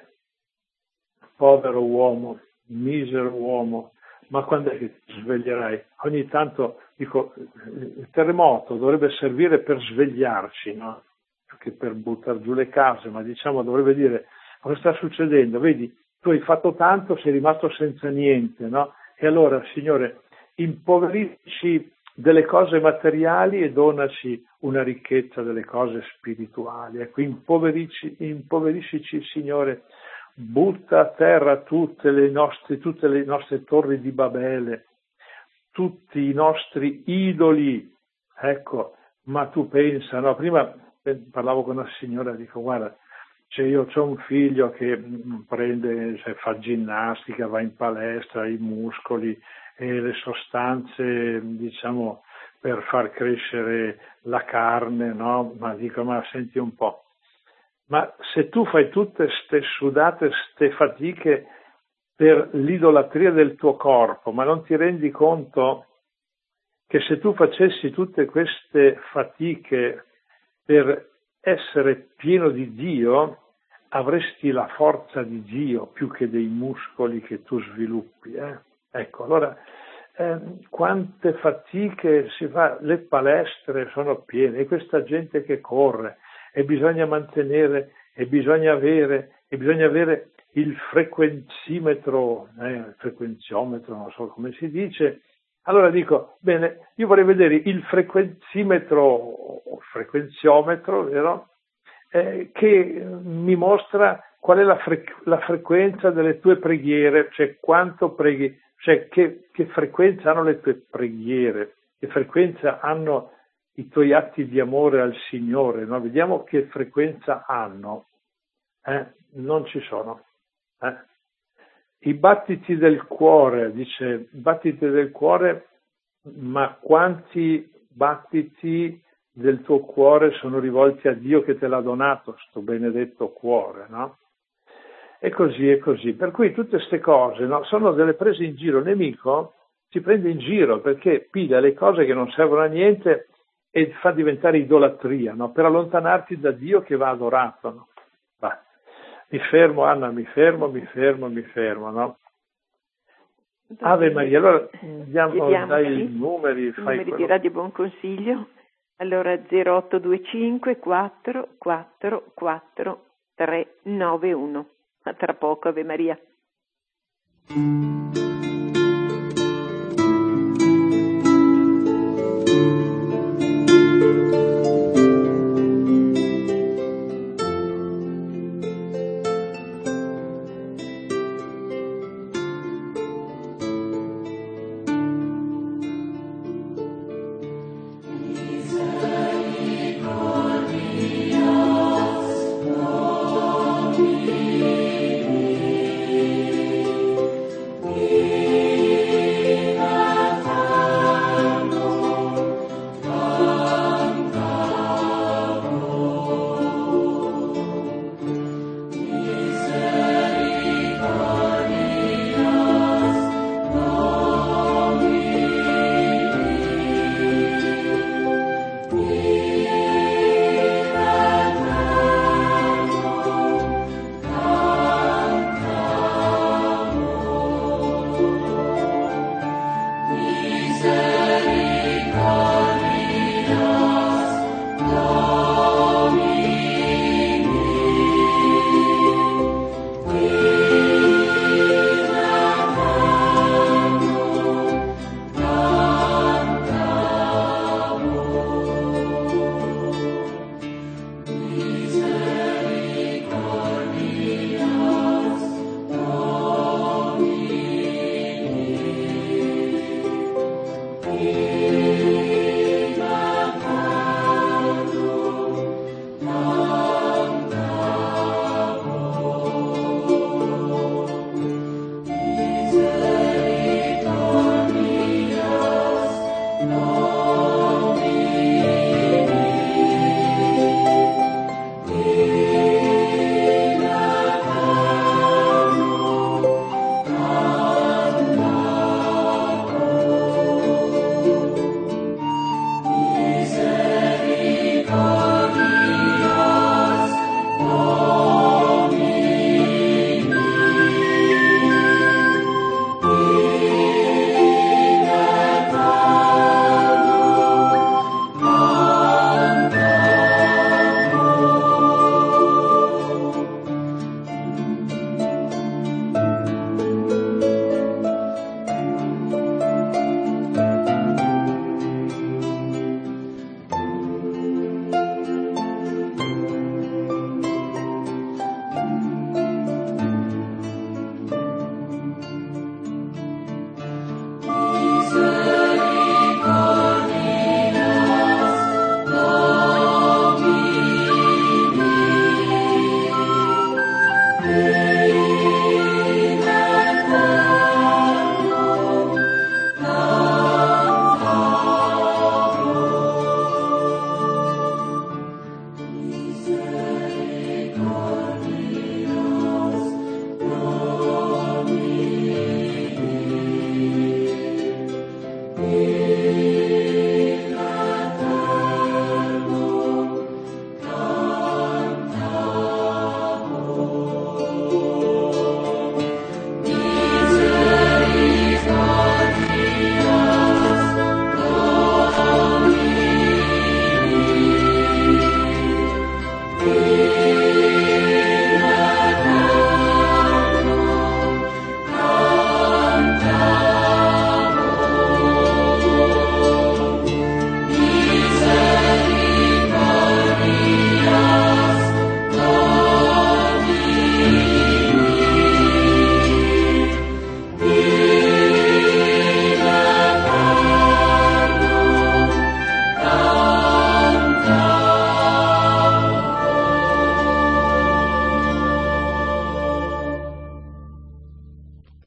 povero uomo, misero uomo, ma quando è che ti sveglierai? Ogni tanto, dico, il terremoto dovrebbe servire per svegliarci, no? Che per buttare giù le case, ma diciamo dovrebbe dire: cosa sta succedendo? Vedi, tu hai fatto tanto, sei rimasto senza niente, no? E allora, Signore, impoverisci delle cose materiali e donaci una ricchezza delle cose spirituali. Ecco, impoverisci, impoveriscici, Signore, butta a terra tutte le nostre, tutte le nostre torri di Babele, tutti i nostri idoli, ecco, ma tu pensa, no? Prima parlavo con una signora, dico: guarda, cioè io ho un figlio che prende, cioè, fa ginnastica, va in palestra, i muscoli e le sostanze, diciamo, per far crescere la carne, no? Ma dico: ma senti un po', ma se tu fai tutte ste sudate, ste fatiche per l'idolatria del tuo corpo, ma non ti rendi conto che se tu facessi tutte queste fatiche per essere pieno di Dio, avresti la forza di Dio più che dei muscoli che tu sviluppi. Eh? Ecco, allora, eh, quante fatiche si fa, le palestre sono piene, e questa gente che corre, e bisogna mantenere, e bisogna avere, e bisogna avere il frequenzimetro, eh, il frequenziometro, non so come si dice. Allora dico: bene, io vorrei vedere il frequenzimetro o frequenziometro, vero? Eh, che mi mostra qual è la, fre- la frequenza delle tue preghiere, cioè quanto preghi, cioè che, che frequenza hanno le tue preghiere, che frequenza hanno i tuoi atti di amore al Signore, no? Vediamo che frequenza hanno. Eh? Non ci sono. Eh? I battiti del cuore, dice, battiti del cuore, ma quanti battiti del tuo cuore sono rivolti a Dio che te l'ha donato, sto benedetto cuore, no? E così, e così. Per cui tutte queste cose, no, sono delle prese in giro. Il nemico ci prende in giro perché piglia le cose che non servono a niente e fa diventare idolatria, no? Per allontanarti da Dio che va adorato, no? Va. Mi fermo, Anna, mi fermo, mi fermo, mi fermo, no? Ave Maria, allora diamo, dai i numeri. I numeri quello... di Radio Buon Consiglio. Allora zero otto due cinque quattro quattro quattro tre nove uno. A tra poco, Ave Maria. Yeah.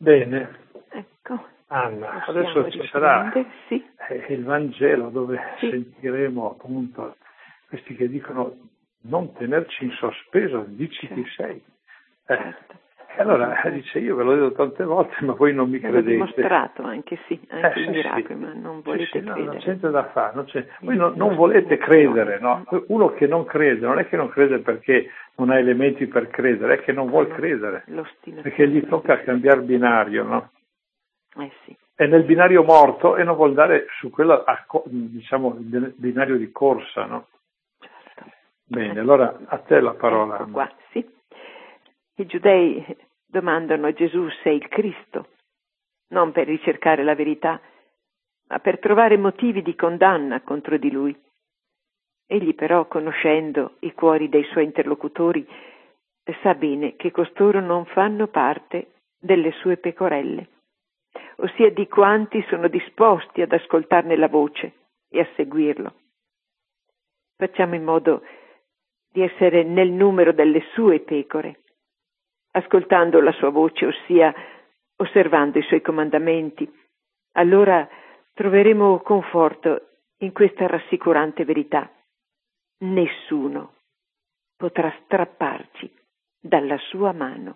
Bene. Ecco. Anna, adesso ci sarà sì. il Vangelo dove sì. sentiremo appunto questi che dicono non tenerci in sospeso, dici certo. chi sei. Eh. Certo. E allora dice io ve l'ho detto tante volte ma voi non mi L'ho credete. dimostrato anche sì, anche eh, i sì, miracoli, sì. ma non volete sì, sì, no, credere. non c'è niente da fare, non c'è... voi non, non volete credere, no? Uno che non crede non è che non crede perché non ha elementi per credere, è che non vuol credere, perché gli tocca cambiare binario, no? Eh sì. È nel binario morto e non vuol dare su quello, diciamo, binario di corsa, no? Certo. Bene, allora a te la parola. Ecco qua, sì. I giudei domandano a Gesù se è il Cristo, non per ricercare la verità, ma per trovare motivi di condanna contro di lui. Egli però, conoscendo i cuori dei suoi interlocutori, sa bene che costoro non fanno parte delle sue pecorelle, ossia di quanti sono disposti ad ascoltarne la voce e a seguirlo. Facciamo in modo di essere nel numero delle sue pecore, ascoltando la sua voce, ossia osservando i suoi comandamenti. Allora troveremo conforto in questa rassicurante verità. Nessuno potrà strapparci dalla sua mano.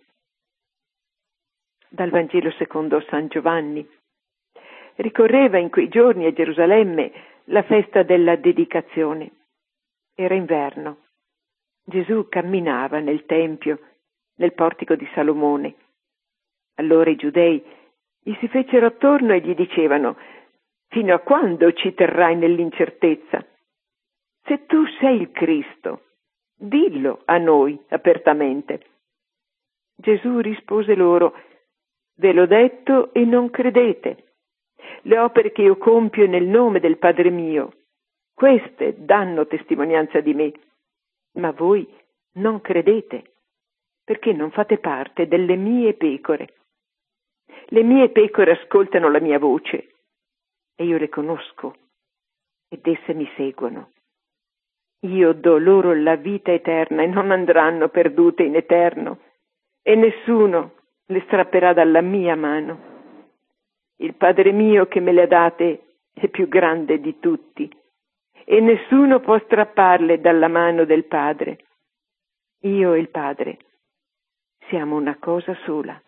Dal Vangelo secondo San Giovanni. Ricorreva in quei giorni a Gerusalemme la festa della dedicazione. Era inverno. Gesù camminava nel Tempio, nel portico di Salomone. Allora i giudei gli si fecero attorno e gli dicevano: «Fino a quando ci terrai nell'incertezza? Se tu sei il Cristo, dillo a noi apertamente». Gesù rispose loro: «Ve l'ho detto e non credete. Le opere che io compio nel nome del Padre mio, queste danno testimonianza di me, ma voi non credete, perché non fate parte delle mie pecore. Le mie pecore ascoltano la mia voce, e io le conosco, ed esse mi seguono. Io do loro la vita eterna e non andranno perdute in eterno, e nessuno le strapperà dalla mia mano. Il Padre mio che me le ha date è più grande di tutti, e nessuno può strapparle dalla mano del Padre. Io e il Padre siamo una cosa sola».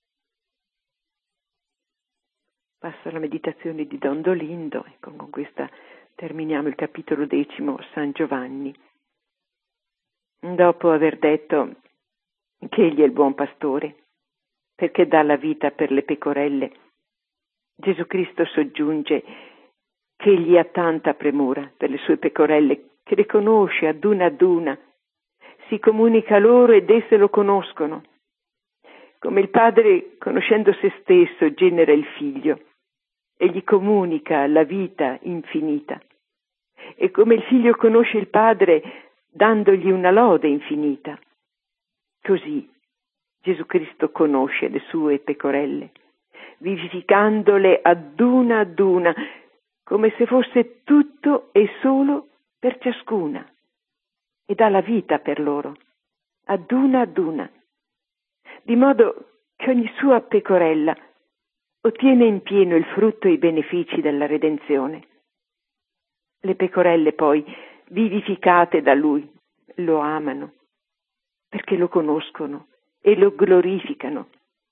Passo alla meditazione di Don Dolindo, e con questa terminiamo il capitolo decimo, San Giovanni. Dopo aver detto che egli è il buon pastore, perché dà la vita per le pecorelle, Gesù Cristo soggiunge che egli ha tanta premura per le sue pecorelle, che le conosce ad una ad una, si comunica loro ed esse lo conoscono. Come il padre, conoscendo se stesso, genera il figlio e gli comunica la vita infinita. E come il figlio conosce il padre, dandogli una lode infinita. Così Gesù Cristo conosce le sue pecorelle, vivificandole ad una ad una, come se fosse tutto e solo per ciascuna, e dà la vita per loro, ad una ad una, di modo che ogni sua pecorella ottiene in pieno il frutto e i benefici della redenzione. Le pecorelle poi, vivificate da lui, lo amano, perché lo conoscono e lo glorificano.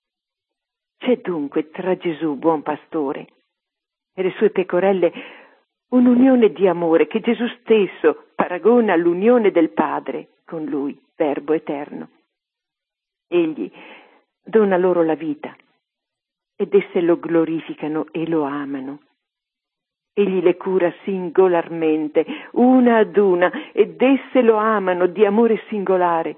C'è dunque tra Gesù, buon pastore, e le sue pecorelle un'unione di amore che Gesù stesso paragona all'unione del Padre con lui, Verbo eterno. Egli dona loro la vita ed esse lo glorificano e lo amano. Egli le cura singolarmente, una ad una, ed esse lo amano di amore singolare.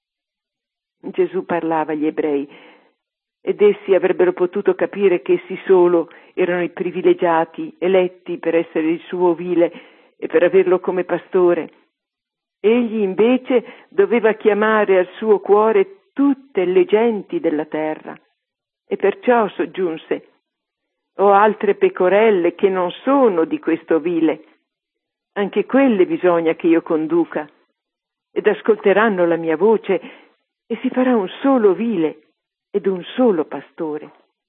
Gesù parlava agli ebrei, ed essi avrebbero potuto capire che essi solo erano i privilegiati, eletti per essere il suo ovile e per averlo come pastore. Egli invece doveva chiamare al suo cuore tutte le genti della terra, e perciò soggiunse: «Ho altre pecorelle che non sono di questo ovile, anche quelle bisogna che io conduca, ed ascolteranno la mia voce, e si farà un solo ovile ed un solo pastore».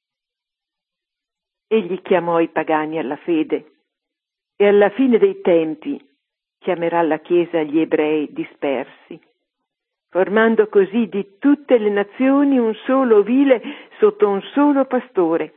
egli chiamò i pagani alla fede e alla fine dei tempi chiamerà la Chiesa gli ebrei dispersi, formando così di tutte le nazioni un solo ovile sotto un solo pastore.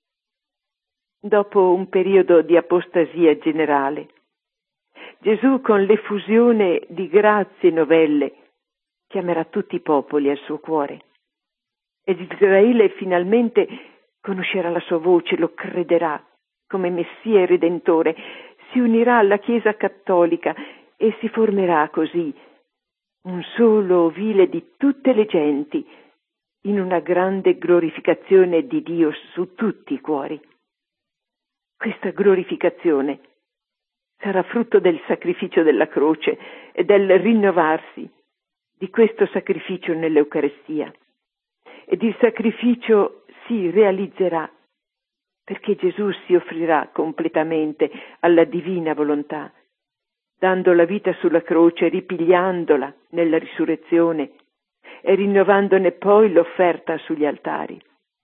Dopo un periodo di apostasia generale, Gesù, con l'effusione di grazie novelle, chiamerà tutti i popoli al suo cuore. Ed Israele finalmente conoscerà la sua voce, lo crederà come Messia e Redentore, si unirà alla Chiesa cattolica e si formerà così un solo ovile di tutte le genti, in una grande glorificazione di Dio su tutti i cuori. Questa glorificazione sarà frutto del sacrificio della croce e del rinnovarsi di questo sacrificio nell'Eucarestia. Ed il sacrificio si realizzerà perché Gesù si offrirà completamente alla divina volontà, dando la vita sulla croce, ripigliandola nella risurrezione e rinnovandone poi l'offerta sugli altari.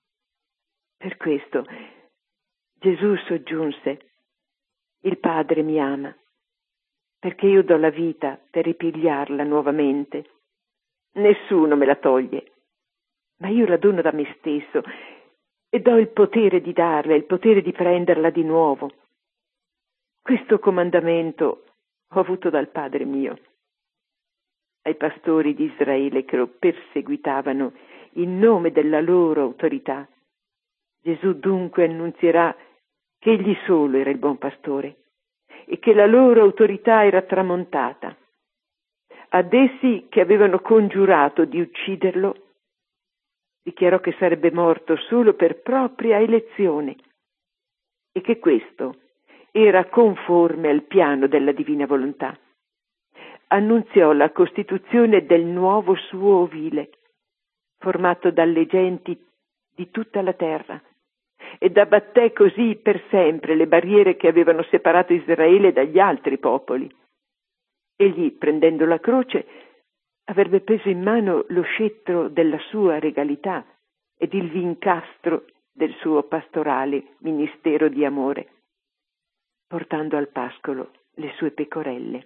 Per questo Gesù soggiunse: il Padre mi ama, perché io do la vita per ripigliarla nuovamente. Nessuno me la toglie, ma io la dono da me stesso e do il potere di darla, il potere di prenderla di nuovo. Questo comandamento ho avuto dal Padre mio. Ai pastori di Israele che lo perseguitavano in nome della loro autorità, Gesù dunque annunzierà che egli solo era il buon pastore e che la loro autorità era tramontata. Ad essi che avevano congiurato di ucciderlo, dichiarò che sarebbe morto solo per propria elezione e che questo era conforme al piano della divina volontà. Annunziò la costituzione del nuovo suo ovile, formato dalle genti di tutta la terra, ed abbatté così per sempre le barriere che avevano separato Israele dagli altri popoli. Egli, prendendo la croce, avrebbe preso in mano lo scettro della sua regalità ed il vincastro del suo pastorale ministero di amore, portando al pascolo le sue pecorelle.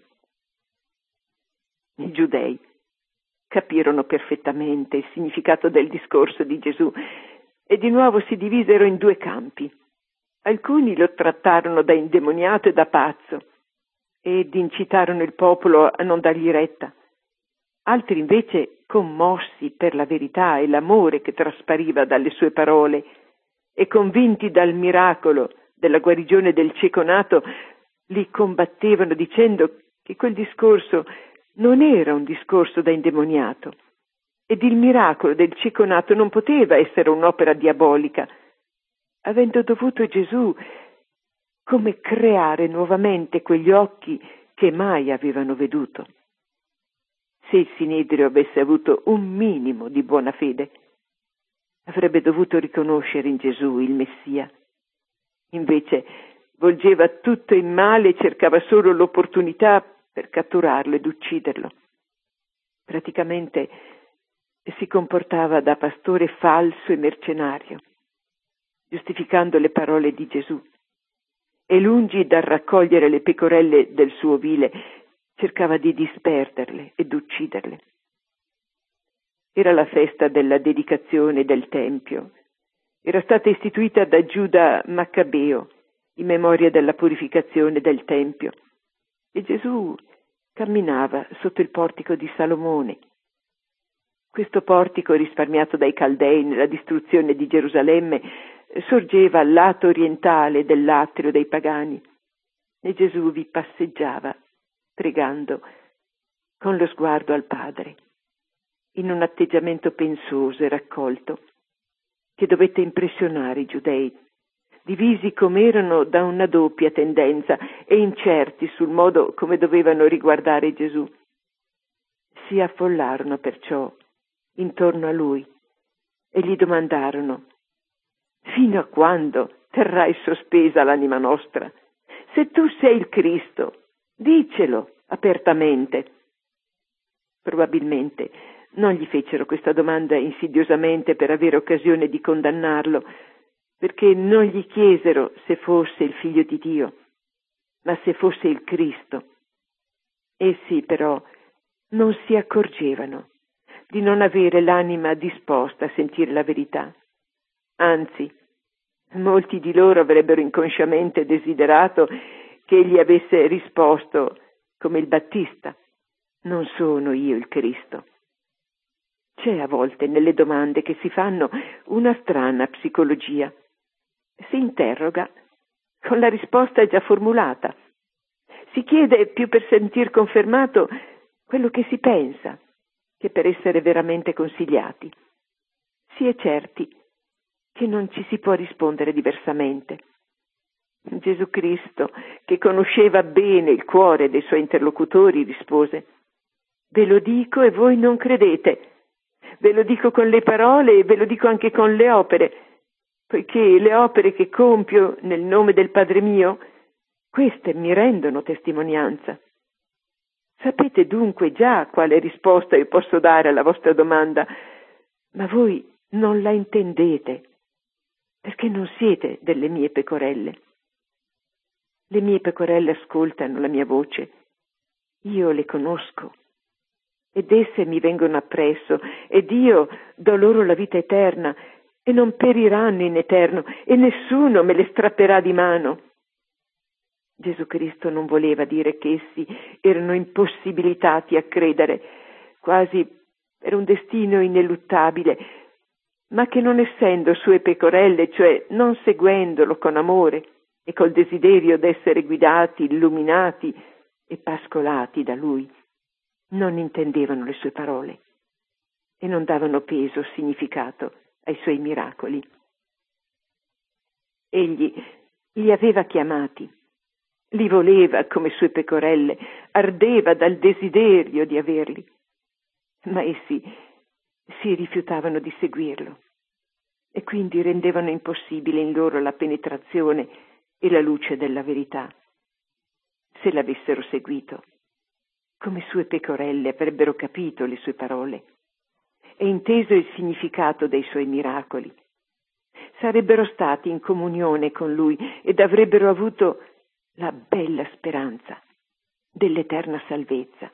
I giudei capirono perfettamente il significato del discorso di Gesù e di nuovo si divisero in due campi. Alcuni lo trattarono da indemoniato e da pazzo ed incitarono il popolo a non dargli retta. Altri invece, commossi per la verità e l'amore che traspariva dalle sue parole e convinti dal miracolo della guarigione del cieco nato, li combattevano dicendo che quel discorso non era un discorso da indemoniato ed il miracolo del cieco nato non poteva essere un'opera diabolica, avendo dovuto Gesù come creare nuovamente quegli occhi che mai avevano veduto. Se il Sinedrio avesse avuto un minimo di buona fede, avrebbe dovuto riconoscere in Gesù il Messia. Invece volgeva tutto in male e cercava solo l'opportunità per catturarlo ed ucciderlo. Praticamente si comportava da pastore falso e mercenario, giustificando le parole di Gesù. E lungi dal raccogliere le pecorelle del suo ovile, cercava di disperderle ed ucciderle. Era la festa della dedicazione del Tempio. Era stata istituita da Giuda Maccabeo in memoria della purificazione del Tempio. E Gesù camminava sotto il portico di Salomone. Questo portico, risparmiato dai Caldei nella distruzione di Gerusalemme, sorgeva al lato orientale dell'atrio dei pagani. E Gesù vi passeggiava, pregando, con lo sguardo al Padre, in un atteggiamento pensoso e raccolto, che dovette impressionare i giudei, divisi com'erano da una doppia tendenza e incerti sul modo come dovevano riguardare Gesù. Si affollarono perciò intorno a lui e gli domandarono: «Fino a quando terrai sospesa l'anima nostra? Se tu sei il Cristo, dicelo apertamente». Probabilmente non gli fecero questa domanda insidiosamente per avere occasione di condannarlo, perché non gli chiesero se fosse il figlio di Dio, ma se fosse il Cristo. Essi però non si accorgevano di non avere l'anima disposta a sentire la verità. Anzi, molti di loro avrebbero inconsciamente desiderato che egli avesse risposto come il Battista: non sono io il Cristo. C'è a volte nelle domande che si fanno una strana psicologia. Si interroga con la risposta già formulata. Si chiede più per sentir confermato quello che si pensa che per essere veramente consigliati. Si è certi che non ci si può rispondere diversamente. Gesù Cristo, che conosceva bene il cuore dei suoi interlocutori, rispose: ve lo dico e voi non credete. Ve lo dico con le parole e ve lo dico anche con le opere, poiché le opere che compio nel nome del Padre mio, queste mi rendono testimonianza. Sapete dunque già quale risposta io posso dare alla vostra domanda, ma voi non la intendete, perché non siete delle mie pecorelle. Le mie pecorelle ascoltano la mia voce, io le conosco, ed esse mi vengono appresso, ed io do loro la vita eterna, e non periranno in eterno, e nessuno me le strapperà di mano. Gesù Cristo non voleva dire che essi erano impossibilitati a credere, quasi per un destino ineluttabile, ma che non essendo sue pecorelle, cioè non seguendolo con amore e col desiderio d'essere guidati, illuminati e pascolati da Lui, non intendevano le sue parole e non davano peso o significato ai suoi miracoli. Egli li aveva chiamati, li voleva come sue pecorelle, ardeva dal desiderio di averli, ma essi si rifiutavano di seguirlo e quindi rendevano impossibile in loro la penetrazione e la luce della verità. Se l'avessero seguito, come sue pecorelle avrebbero capito le sue parole e inteso il significato dei suoi miracoli. Sarebbero stati in comunione con lui ed avrebbero avuto la bella speranza dell'eterna salvezza.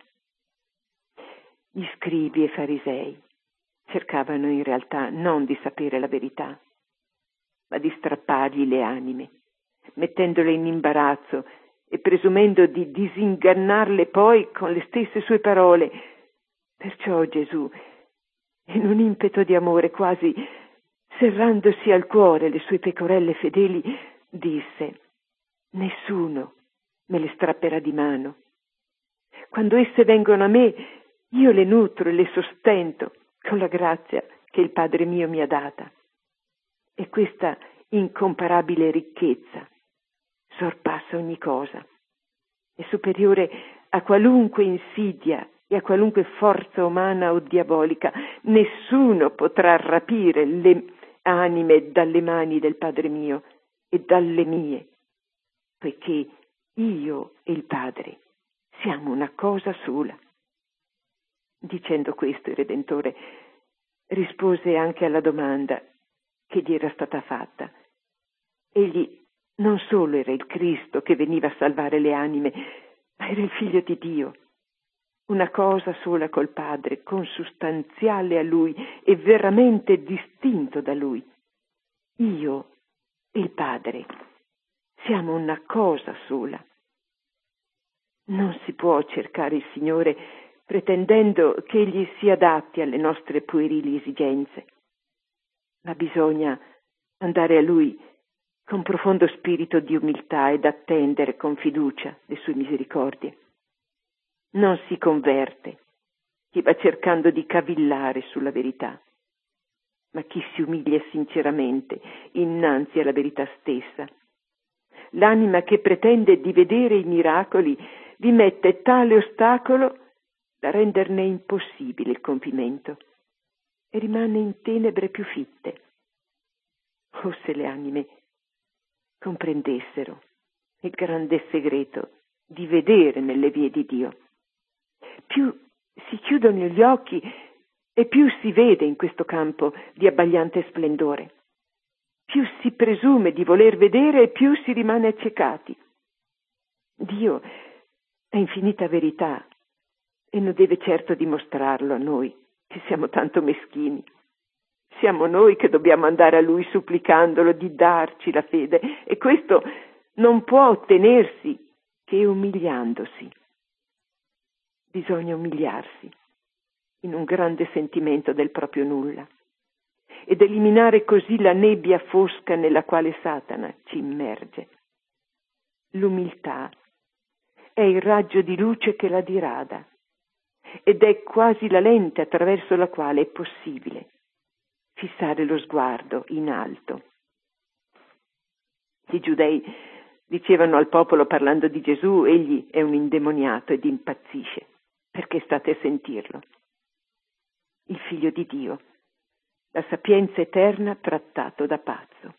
Gli scribi e farisei cercavano in realtà non di sapere la verità, ma di strappargli le anime, mettendole in imbarazzo e presumendo di disingannarle poi con le stesse sue parole. Perciò Gesù, in un impeto di amore, quasi serrandosi al cuore le sue pecorelle fedeli, disse: nessuno me le strapperà di mano. Quando esse vengono a me, io le nutro e le sostento con la grazia che il Padre mio mi ha data. E questa incomparabile ricchezza sorpassa ogni cosa, è superiore a qualunque insidia e a qualunque forza umana o diabolica. Nessuno potrà rapire le anime dalle mani del Padre mio e dalle mie, poiché io e il Padre siamo una cosa sola. Dicendo questo, il Redentore rispose anche alla domanda che gli era stata fatta. Egli non solo era il Cristo che veniva a salvare le anime, ma era il Figlio di Dio, una cosa sola col Padre, consustanziale a Lui e veramente distinto da Lui. Io e il Padre siamo una cosa sola. Non si può cercare il Signore pretendendo che Egli si adatti alle nostre puerili esigenze, ma bisogna andare a Lui con profondo spirito di umiltà ed attendere con fiducia le sue misericordie. Non si converte chi va cercando di cavillare sulla verità, ma chi si umilia sinceramente innanzi alla verità stessa. L'anima che pretende di vedere i miracoli vi mette tale ostacolo da renderne impossibile il compimento e rimane in tenebre più fitte. Oh, se le anime comprendessero il grande segreto di vedere nelle vie di Dio. Più si chiudono gli occhi e più si vede in questo campo di abbagliante splendore. più si presume di voler vedere e più si rimane accecati. Dio è infinita verità e non deve certo dimostrarlo a noi, che siamo tanto meschini. Siamo noi che dobbiamo andare a Lui supplicandolo di darci la fede, e questo non può ottenersi che umiliandosi. Bisogna umiliarsi in un grande sentimento del proprio nulla ed eliminare così la nebbia fosca nella quale Satana ci immerge. L'umiltà è il raggio di luce che la dirada ed è quasi la lente attraverso la quale è possibile fissare lo sguardo in alto. I giudei dicevano al popolo parlando di Gesù: egli è un indemoniato ed impazzisce. Perché state a sentirlo? Il figlio di Dio, la sapienza eterna, trattato da pazzo.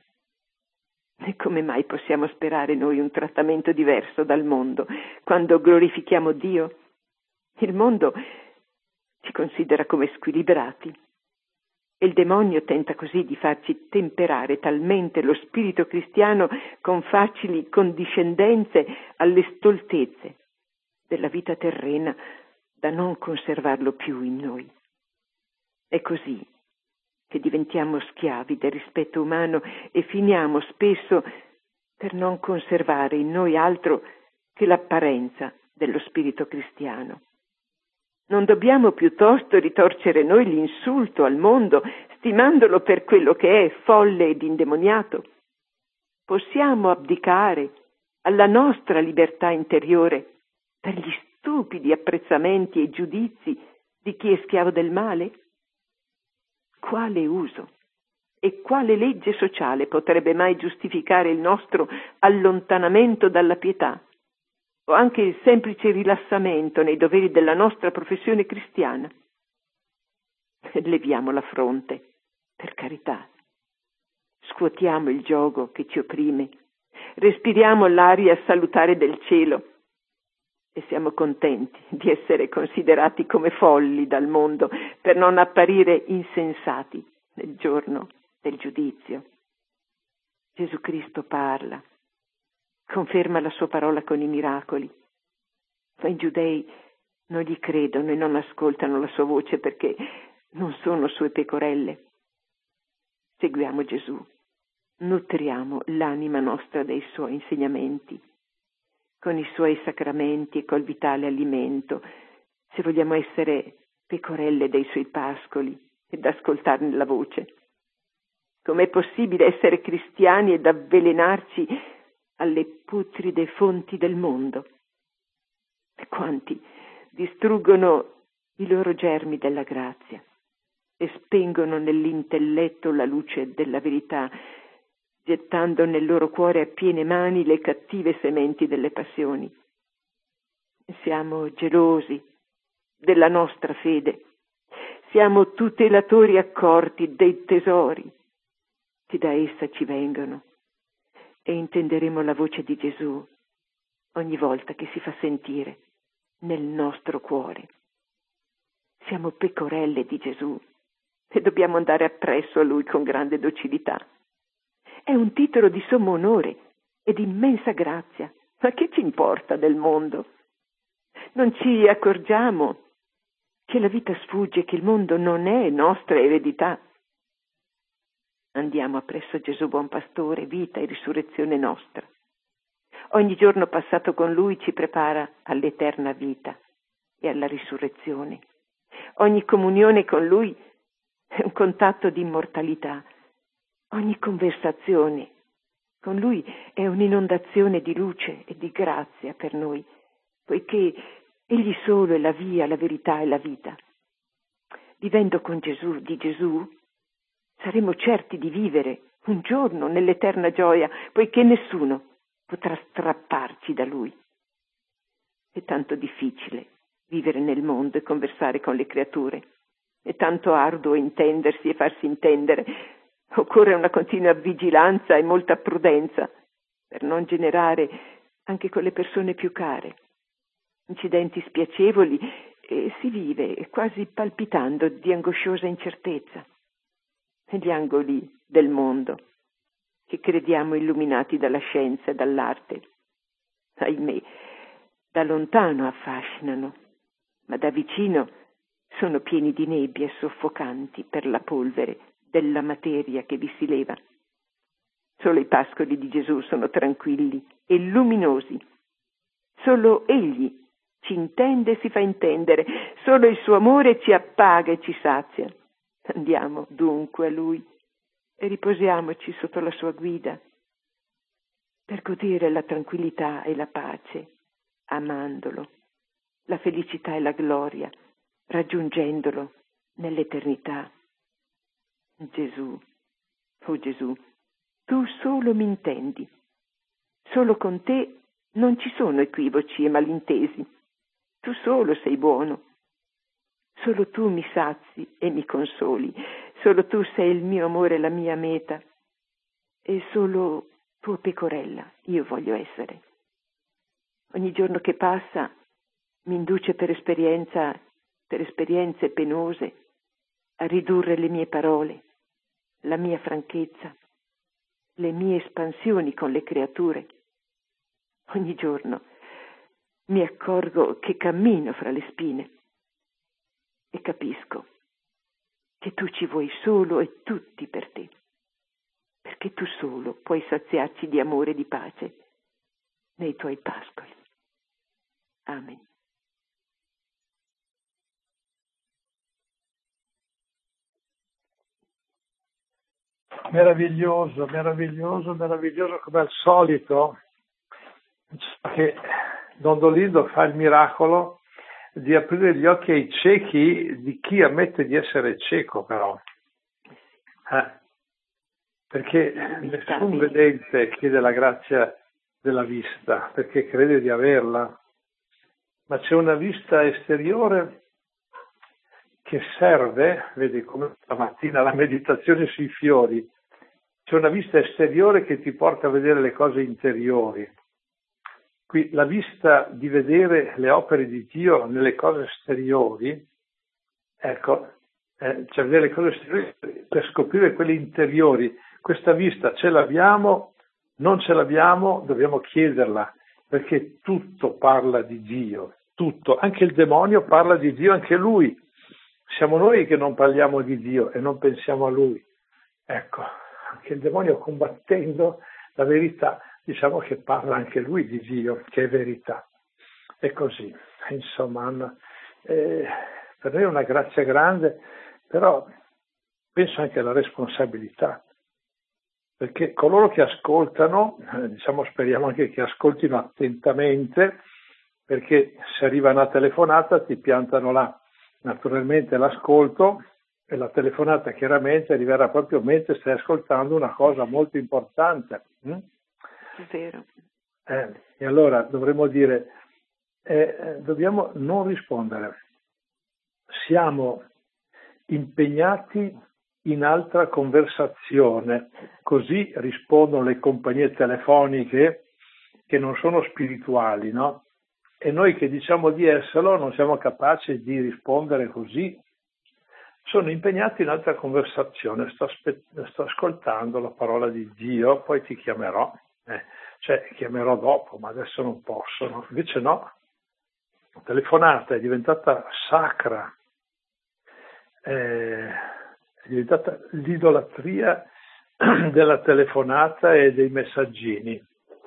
E come mai possiamo sperare noi un trattamento diverso dal mondo quando glorifichiamo Dio? Il mondo ci considera come squilibrati e il demonio tenta così di farci temperare talmente lo spirito cristiano con facili condiscendenze alle stoltezze della vita terrena da non conservarlo più in noi. È così che diventiamo schiavi del rispetto umano e finiamo spesso per non conservare in noi altro che l'apparenza dello spirito cristiano. Non dobbiamo piuttosto ritorcere noi l'insulto al mondo, stimandolo per quello che è, folle ed indemoniato? Possiamo abdicare alla nostra libertà interiore per gli stupidi apprezzamenti e giudizi di chi è schiavo del male? Quale uso e quale legge sociale potrebbe mai giustificare il nostro allontanamento dalla pietà o anche il semplice rilassamento nei doveri della nostra professione cristiana? Leviamo la fronte, per carità. Scuotiamo il giogo che ci opprime, respiriamo l'aria salutare del cielo e siamo contenti di essere considerati come folli dal mondo per non apparire insensati nel giorno del giudizio. Gesù Cristo parla, conferma la sua parola con i miracoli, ma i giudei non gli credono e non ascoltano la sua voce perché non sono sue pecorelle. Seguiamo Gesù, nutriamo l'anima nostra dei suoi insegnamenti, con i suoi sacramenti e col vitale alimento, se vogliamo essere pecorelle dei suoi pascoli ed ascoltarne la voce. Com'è possibile essere cristiani ed avvelenarci alle putride fonti del mondo? E quanti distruggono i loro germi della grazia e spengono nell'intelletto la luce della verità, gettando nel loro cuore a piene mani le cattive sementi delle passioni. Siamo gelosi della nostra fede, siamo tutelatori accorti dei tesori che da essa ci vengono e intenderemo la voce di Gesù ogni volta che si fa sentire nel nostro cuore. Siamo pecorelle di Gesù e dobbiamo andare appresso a Lui con grande docilità. È un titolo di sommo onore e di immensa grazia. Ma che ci importa del mondo? Non ci accorgiamo che la vita sfugge, che il mondo non è nostra eredità. Andiamo appresso Gesù buon pastore, vita e risurrezione nostra. Ogni giorno passato con Lui ci prepara all'eterna vita e alla risurrezione. Ogni comunione con Lui è un contatto di immortalità. Ogni conversazione con Lui è un'inondazione di luce e di grazia per noi, poiché Egli solo è la via, la verità e la vita. Vivendo con Gesù, di Gesù, saremo certi di vivere un giorno nell'eterna gioia, poiché nessuno potrà strapparci da Lui. È tanto difficile vivere nel mondo e conversare con le creature. È tanto arduo intendersi e farsi intendere. Occorre una continua vigilanza e molta prudenza per non generare, anche con le persone più care, incidenti spiacevoli e si vive quasi palpitando di angosciosa incertezza. Negli angoli del mondo che crediamo illuminati dalla scienza e dall'arte. Ahimè, da lontano affascinano, ma da vicino sono pieni di nebbie soffocanti per la polvere della materia che vi si leva. Solo i pascoli di Gesù sono tranquilli e luminosi. Solo Egli ci intende e si fa intendere, solo il suo amore ci appaga e ci sazia. Andiamo dunque a Lui e riposiamoci sotto la sua guida per godere la tranquillità e la pace, amandolo, la felicità e la gloria, raggiungendolo nell'eternità. Gesù, oh Gesù, tu solo mi intendi. Solo con te non ci sono equivoci e malintesi. Tu solo sei buono. Solo tu mi sazi e mi consoli. Solo tu sei il mio amore e la mia meta. E solo tua pecorella io voglio essere. Ogni giorno che passa mi induce per esperienza, per esperienze penose, a ridurre le mie parole, la mia franchezza, le mie espansioni con le creature. Ogni giorno mi accorgo che cammino fra le spine e capisco che tu ci vuoi solo e tutti per te, perché tu solo puoi saziarci di amore e di pace nei tuoi pascoli. Amen. Meraviglioso, meraviglioso, meraviglioso come al solito, che Don Dolindo fa il miracolo di aprire gli occhi ai ciechi di chi ammette di essere cieco, però. Eh, perché nessun vedente chiede la grazia della vista, perché crede di averla, ma c'è una vista esteriore che serve, vedi come stamattina la meditazione sui fiori, c'è una vista esteriore che ti porta a vedere le cose interiori. Qui la vista di vedere le opere di Dio nelle cose esteriori, ecco, eh, cioè vedere le cose esteriori per scoprire quelle interiori. Questa vista ce l'abbiamo, non ce l'abbiamo, dobbiamo chiederla, perché tutto parla di Dio, tutto, anche il demonio parla di Dio, anche lui. Siamo noi che non parliamo di Dio e non pensiamo a Lui. Ecco, anche il demonio combattendo la verità, diciamo che parla anche lui di Dio, che è verità. E così, insomma, eh, per noi è una grazia grande, però penso anche alla responsabilità, perché coloro che ascoltano, eh, diciamo speriamo anche che ascoltino attentamente, perché se arriva una telefonata ti piantano là. Naturalmente l'ascolto e la telefonata chiaramente arriverà proprio mentre stai ascoltando una cosa molto importante. Hm? È vero. Eh, e allora dovremmo dire, eh, eh, dobbiamo non rispondere. Siamo impegnati in altra conversazione, così rispondono le compagnie telefoniche che non sono spirituali, no? E noi che diciamo di esserlo non siamo capaci di rispondere così. Sono impegnati in altra conversazione, sto, aspe- sto ascoltando la parola di Dio, poi ti chiamerò. Eh, cioè chiamerò dopo, ma adesso non posso. No? Invece no, la telefonata è diventata sacra, eh, è diventata l'idolatria della telefonata e dei messaggini.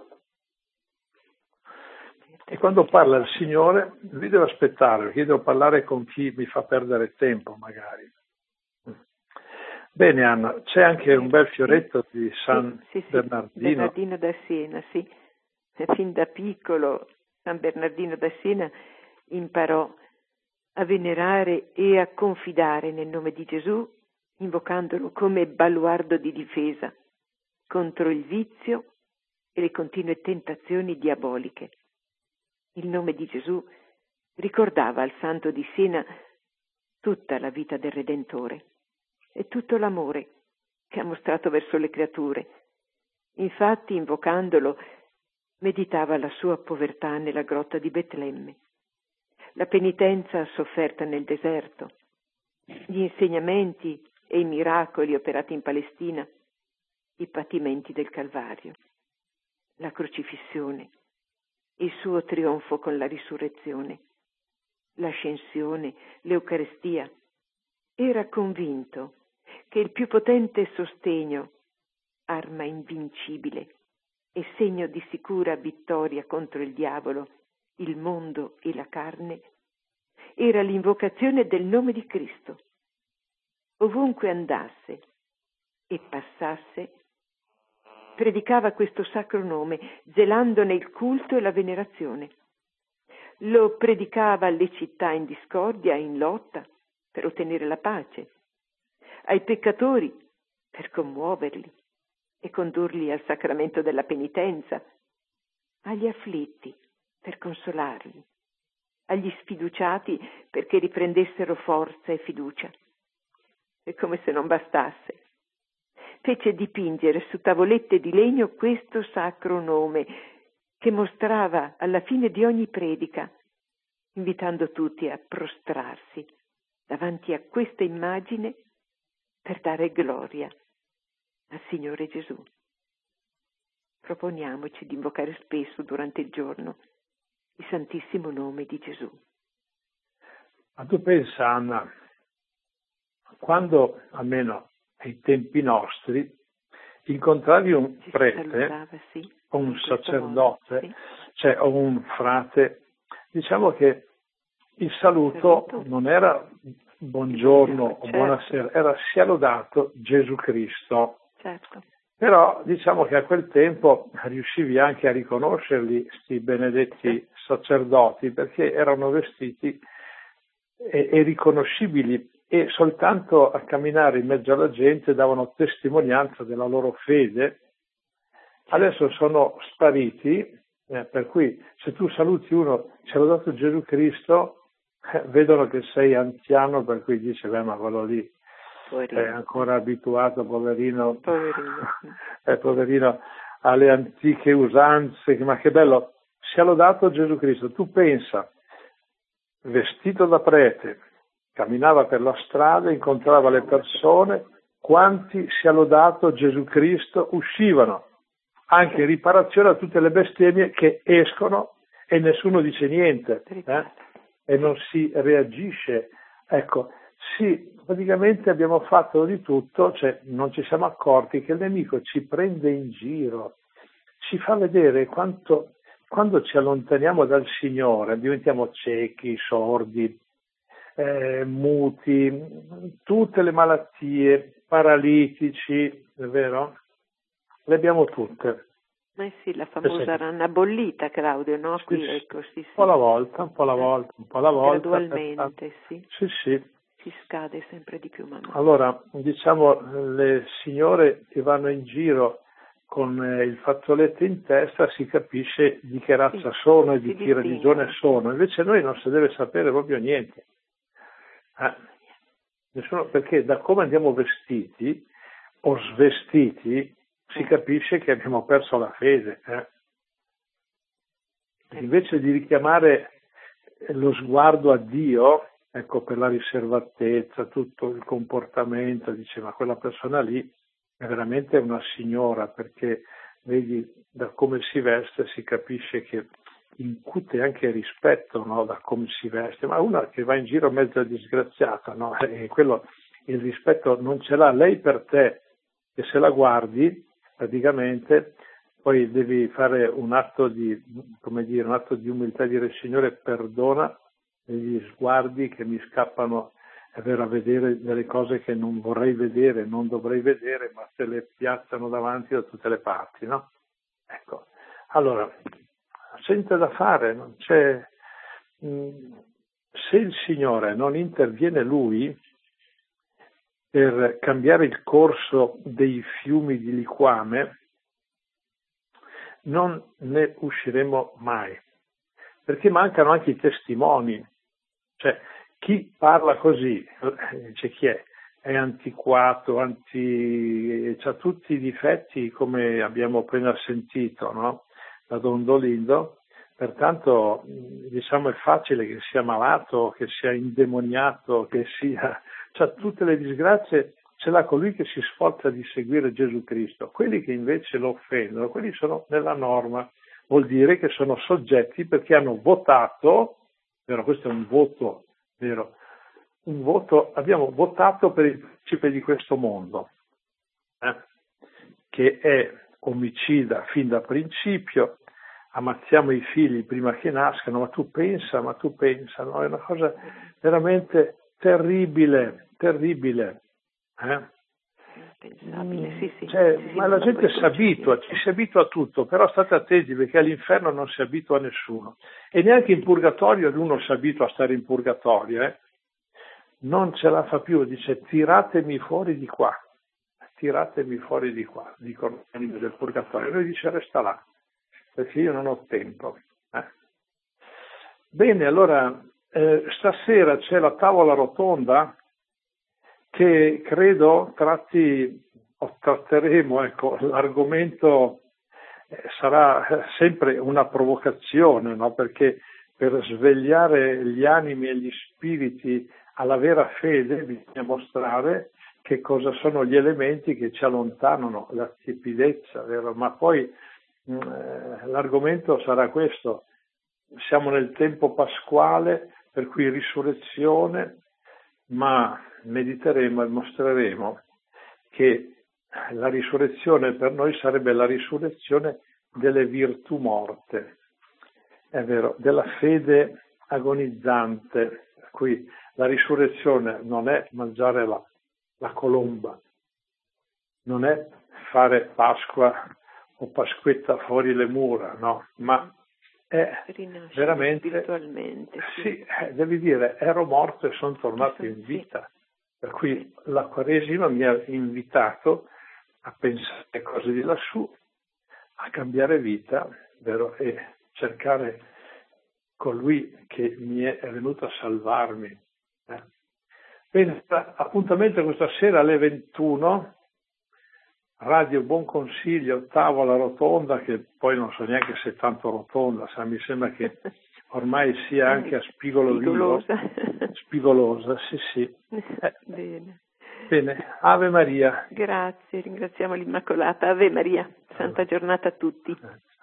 E quando parla il Signore, lui deve aspettare, perché io devo parlare con chi mi fa perdere tempo, magari. Bene, Anna, c'è anche un bel fioretto di San sì, sì, Bernardino. Sì, Bernardino da Siena, sì. Fin da piccolo San Bernardino da Siena imparò a venerare e a confidare nel nome di Gesù, invocandolo come baluardo di difesa contro il vizio e le continue tentazioni diaboliche. Il nome di Gesù ricordava al santo di Siena tutta la vita del Redentore e tutto l'amore che ha mostrato verso le creature. Infatti, invocandolo, meditava la sua povertà nella grotta di Betlemme, la penitenza sofferta nel deserto, gli insegnamenti e i miracoli operati in Palestina, i patimenti del Calvario, la crocifissione, il suo trionfo con la risurrezione, l'ascensione, l'Eucaristia. Era convinto che il più potente sostegno, arma invincibile e segno di sicura vittoria contro il diavolo, il mondo e la carne, era l'invocazione del nome di Cristo. Ovunque andasse e passasse, predicava questo sacro nome, zelandone il culto e la venerazione. Lo predicava alle città in discordia e in lotta per ottenere la pace, ai peccatori per commuoverli e condurli al sacramento della penitenza, agli afflitti per consolarli, agli sfiduciati perché riprendessero forza e fiducia. E come se non bastasse, fece dipingere su tavolette di legno questo sacro nome che mostrava alla fine di ogni predica, invitando tutti a prostrarsi davanti a questa immagine per dare gloria al Signore Gesù. Proponiamoci di invocare spesso durante il giorno il Santissimo Nome di Gesù. Ma tu pensa, Anna, quando, almeno ai tempi nostri, incontravi un Ci prete salutava, sì, o un sacerdote, modo, sì. cioè o un frate, diciamo che il saluto Saluto. non era buongiorno Certo. o buonasera, era sia lodato Gesù Cristo. Certo. Però diciamo che a quel tempo riuscivi anche a riconoscerli, sti benedetti sacerdoti, perché erano vestiti e, e riconoscibili, e soltanto a camminare in mezzo alla gente davano testimonianza della loro fede. Adesso sono spariti, eh, per cui se tu saluti uno, ci ha lodato Gesù Cristo, eh, vedono che sei anziano, per cui dice, beh, ma quello lì Poverino. è ancora abituato, poverino, Poverino. eh, poverino, alle antiche usanze, ma che bello, sia lodato Gesù Cristo. Tu pensa, vestito da prete, camminava per la strada, incontrava le persone, quanti sia lodato Gesù Cristo uscivano, anche in riparazione a tutte le bestemmie che escono e nessuno dice niente, eh? E non si reagisce. Ecco, sì, praticamente abbiamo fatto di tutto, cioè non ci siamo accorti che il nemico ci prende in giro, ci fa vedere quanto, quando ci allontaniamo dal Signore, diventiamo ciechi, sordi, eh, muti, tutte le malattie, paralitici, è vero? Le abbiamo tutte. Eh sì, la famosa rana bollita, Claudio, no? Qui, sì, ecco, sì, sì. Un po' alla volta, un po' alla volta, un po' alla volta. Gradualmente, sì. Sì, sì. Si scade sempre di più, mamma. Allora, diciamo, le signore che vanno in giro con eh, il fazzoletto in testa si capisce di che razza sì, sono e di che religione sono, invece noi non si deve sapere proprio niente. Eh, nessuno, perché da come andiamo vestiti o svestiti si capisce che abbiamo perso la fede. Eh. Invece di richiamare lo sguardo a Dio, ecco, per la riservatezza, tutto il comportamento, dice, ma quella persona lì è veramente una signora, perché vedi da come si veste si capisce che incute anche rispetto, no, da come si veste, ma una che va in giro mezza disgraziata, no, e quello, il rispetto non ce l'ha lei per te, e se la guardi praticamente poi devi fare un atto di, come dire, un atto di umiltà, dire, Signore, perdona degli sguardi che mi scappano, è vero, a vedere delle cose che non vorrei vedere, non dovrei vedere, ma se le piazzano davanti da tutte le parti, no? Ecco, allora, niente da fare, non c'è, se il Signore non interviene Lui per cambiare il corso dei fiumi di liquame, non ne usciremo mai, perché mancano anche i testimoni, cioè chi parla così, c'è chi è, è antiquato, anti, c'ha tutti i difetti come abbiamo appena sentito, no? Da Don Dolindo, pertanto diciamo è facile che sia malato, che sia indemoniato, che sia, c'ha tutte le disgrazie ce l'ha colui che si sforza di seguire Gesù Cristo. Quelli che invece lo offendono, quelli sono nella norma, vuol dire che sono soggetti perché hanno votato, vero, questo è un voto, vero, un voto, abbiamo votato per il principe di questo mondo, eh, che è omicida fin da principio, ammazziamo i figli prima che nascano, ma tu pensa, ma tu pensa, no? È una cosa veramente terribile, terribile. Eh? Impensabile, sì, sì. Cioè, sì, sì, ma la gente si abitua, ci si abitua a tutto, però state attenti perché all'inferno non si abitua a nessuno. E neanche in purgatorio uno si abitua a stare in purgatorio, eh? Non ce la fa più, dice tiratemi fuori di qua, tiratemi fuori di qua, dicono gli animi del purgatorio. Lui dice resta là, perché io non ho tempo. Eh? Bene, allora eh, stasera c'è la tavola rotonda che credo tratti, o tratteremo, ecco, l'argomento eh, sarà sempre una provocazione, no? Perché per svegliare gli animi e gli spiriti alla vera fede bisogna mostrare che cosa sono gli elementi che ci allontanano, la tiepidezza, vero? Ma poi mh, l'argomento sarà questo, siamo nel tempo pasquale, per cui risurrezione, ma mediteremo e mostreremo che la risurrezione per noi sarebbe la risurrezione delle virtù morte, è vero, della fede agonizzante, per cui la risurrezione non è mangiare la, la colomba, non è fare Pasqua o Pasquetta fuori le mura, no, ma è Rinascere veramente, spiritualmente, sì. sì, devi dire, ero morto e sono tornato in vita, per cui la Quaresima mi ha invitato a pensare a cose di lassù, a cambiare vita, vero, e cercare colui che mi è venuto a salvarmi. Eh. Bene, appuntamento questa sera alle ventuno, Radio Buon Consiglio, tavola rotonda, che poi non so neanche se è tanto rotonda, sa, mi sembra che ormai sia anche a spigolo Spigolosa. vivo. Spigolosa, sì, sì. Eh. Bene. Bene, Ave Maria. Grazie, ringraziamo l'Immacolata. Ave Maria, santa giornata a tutti.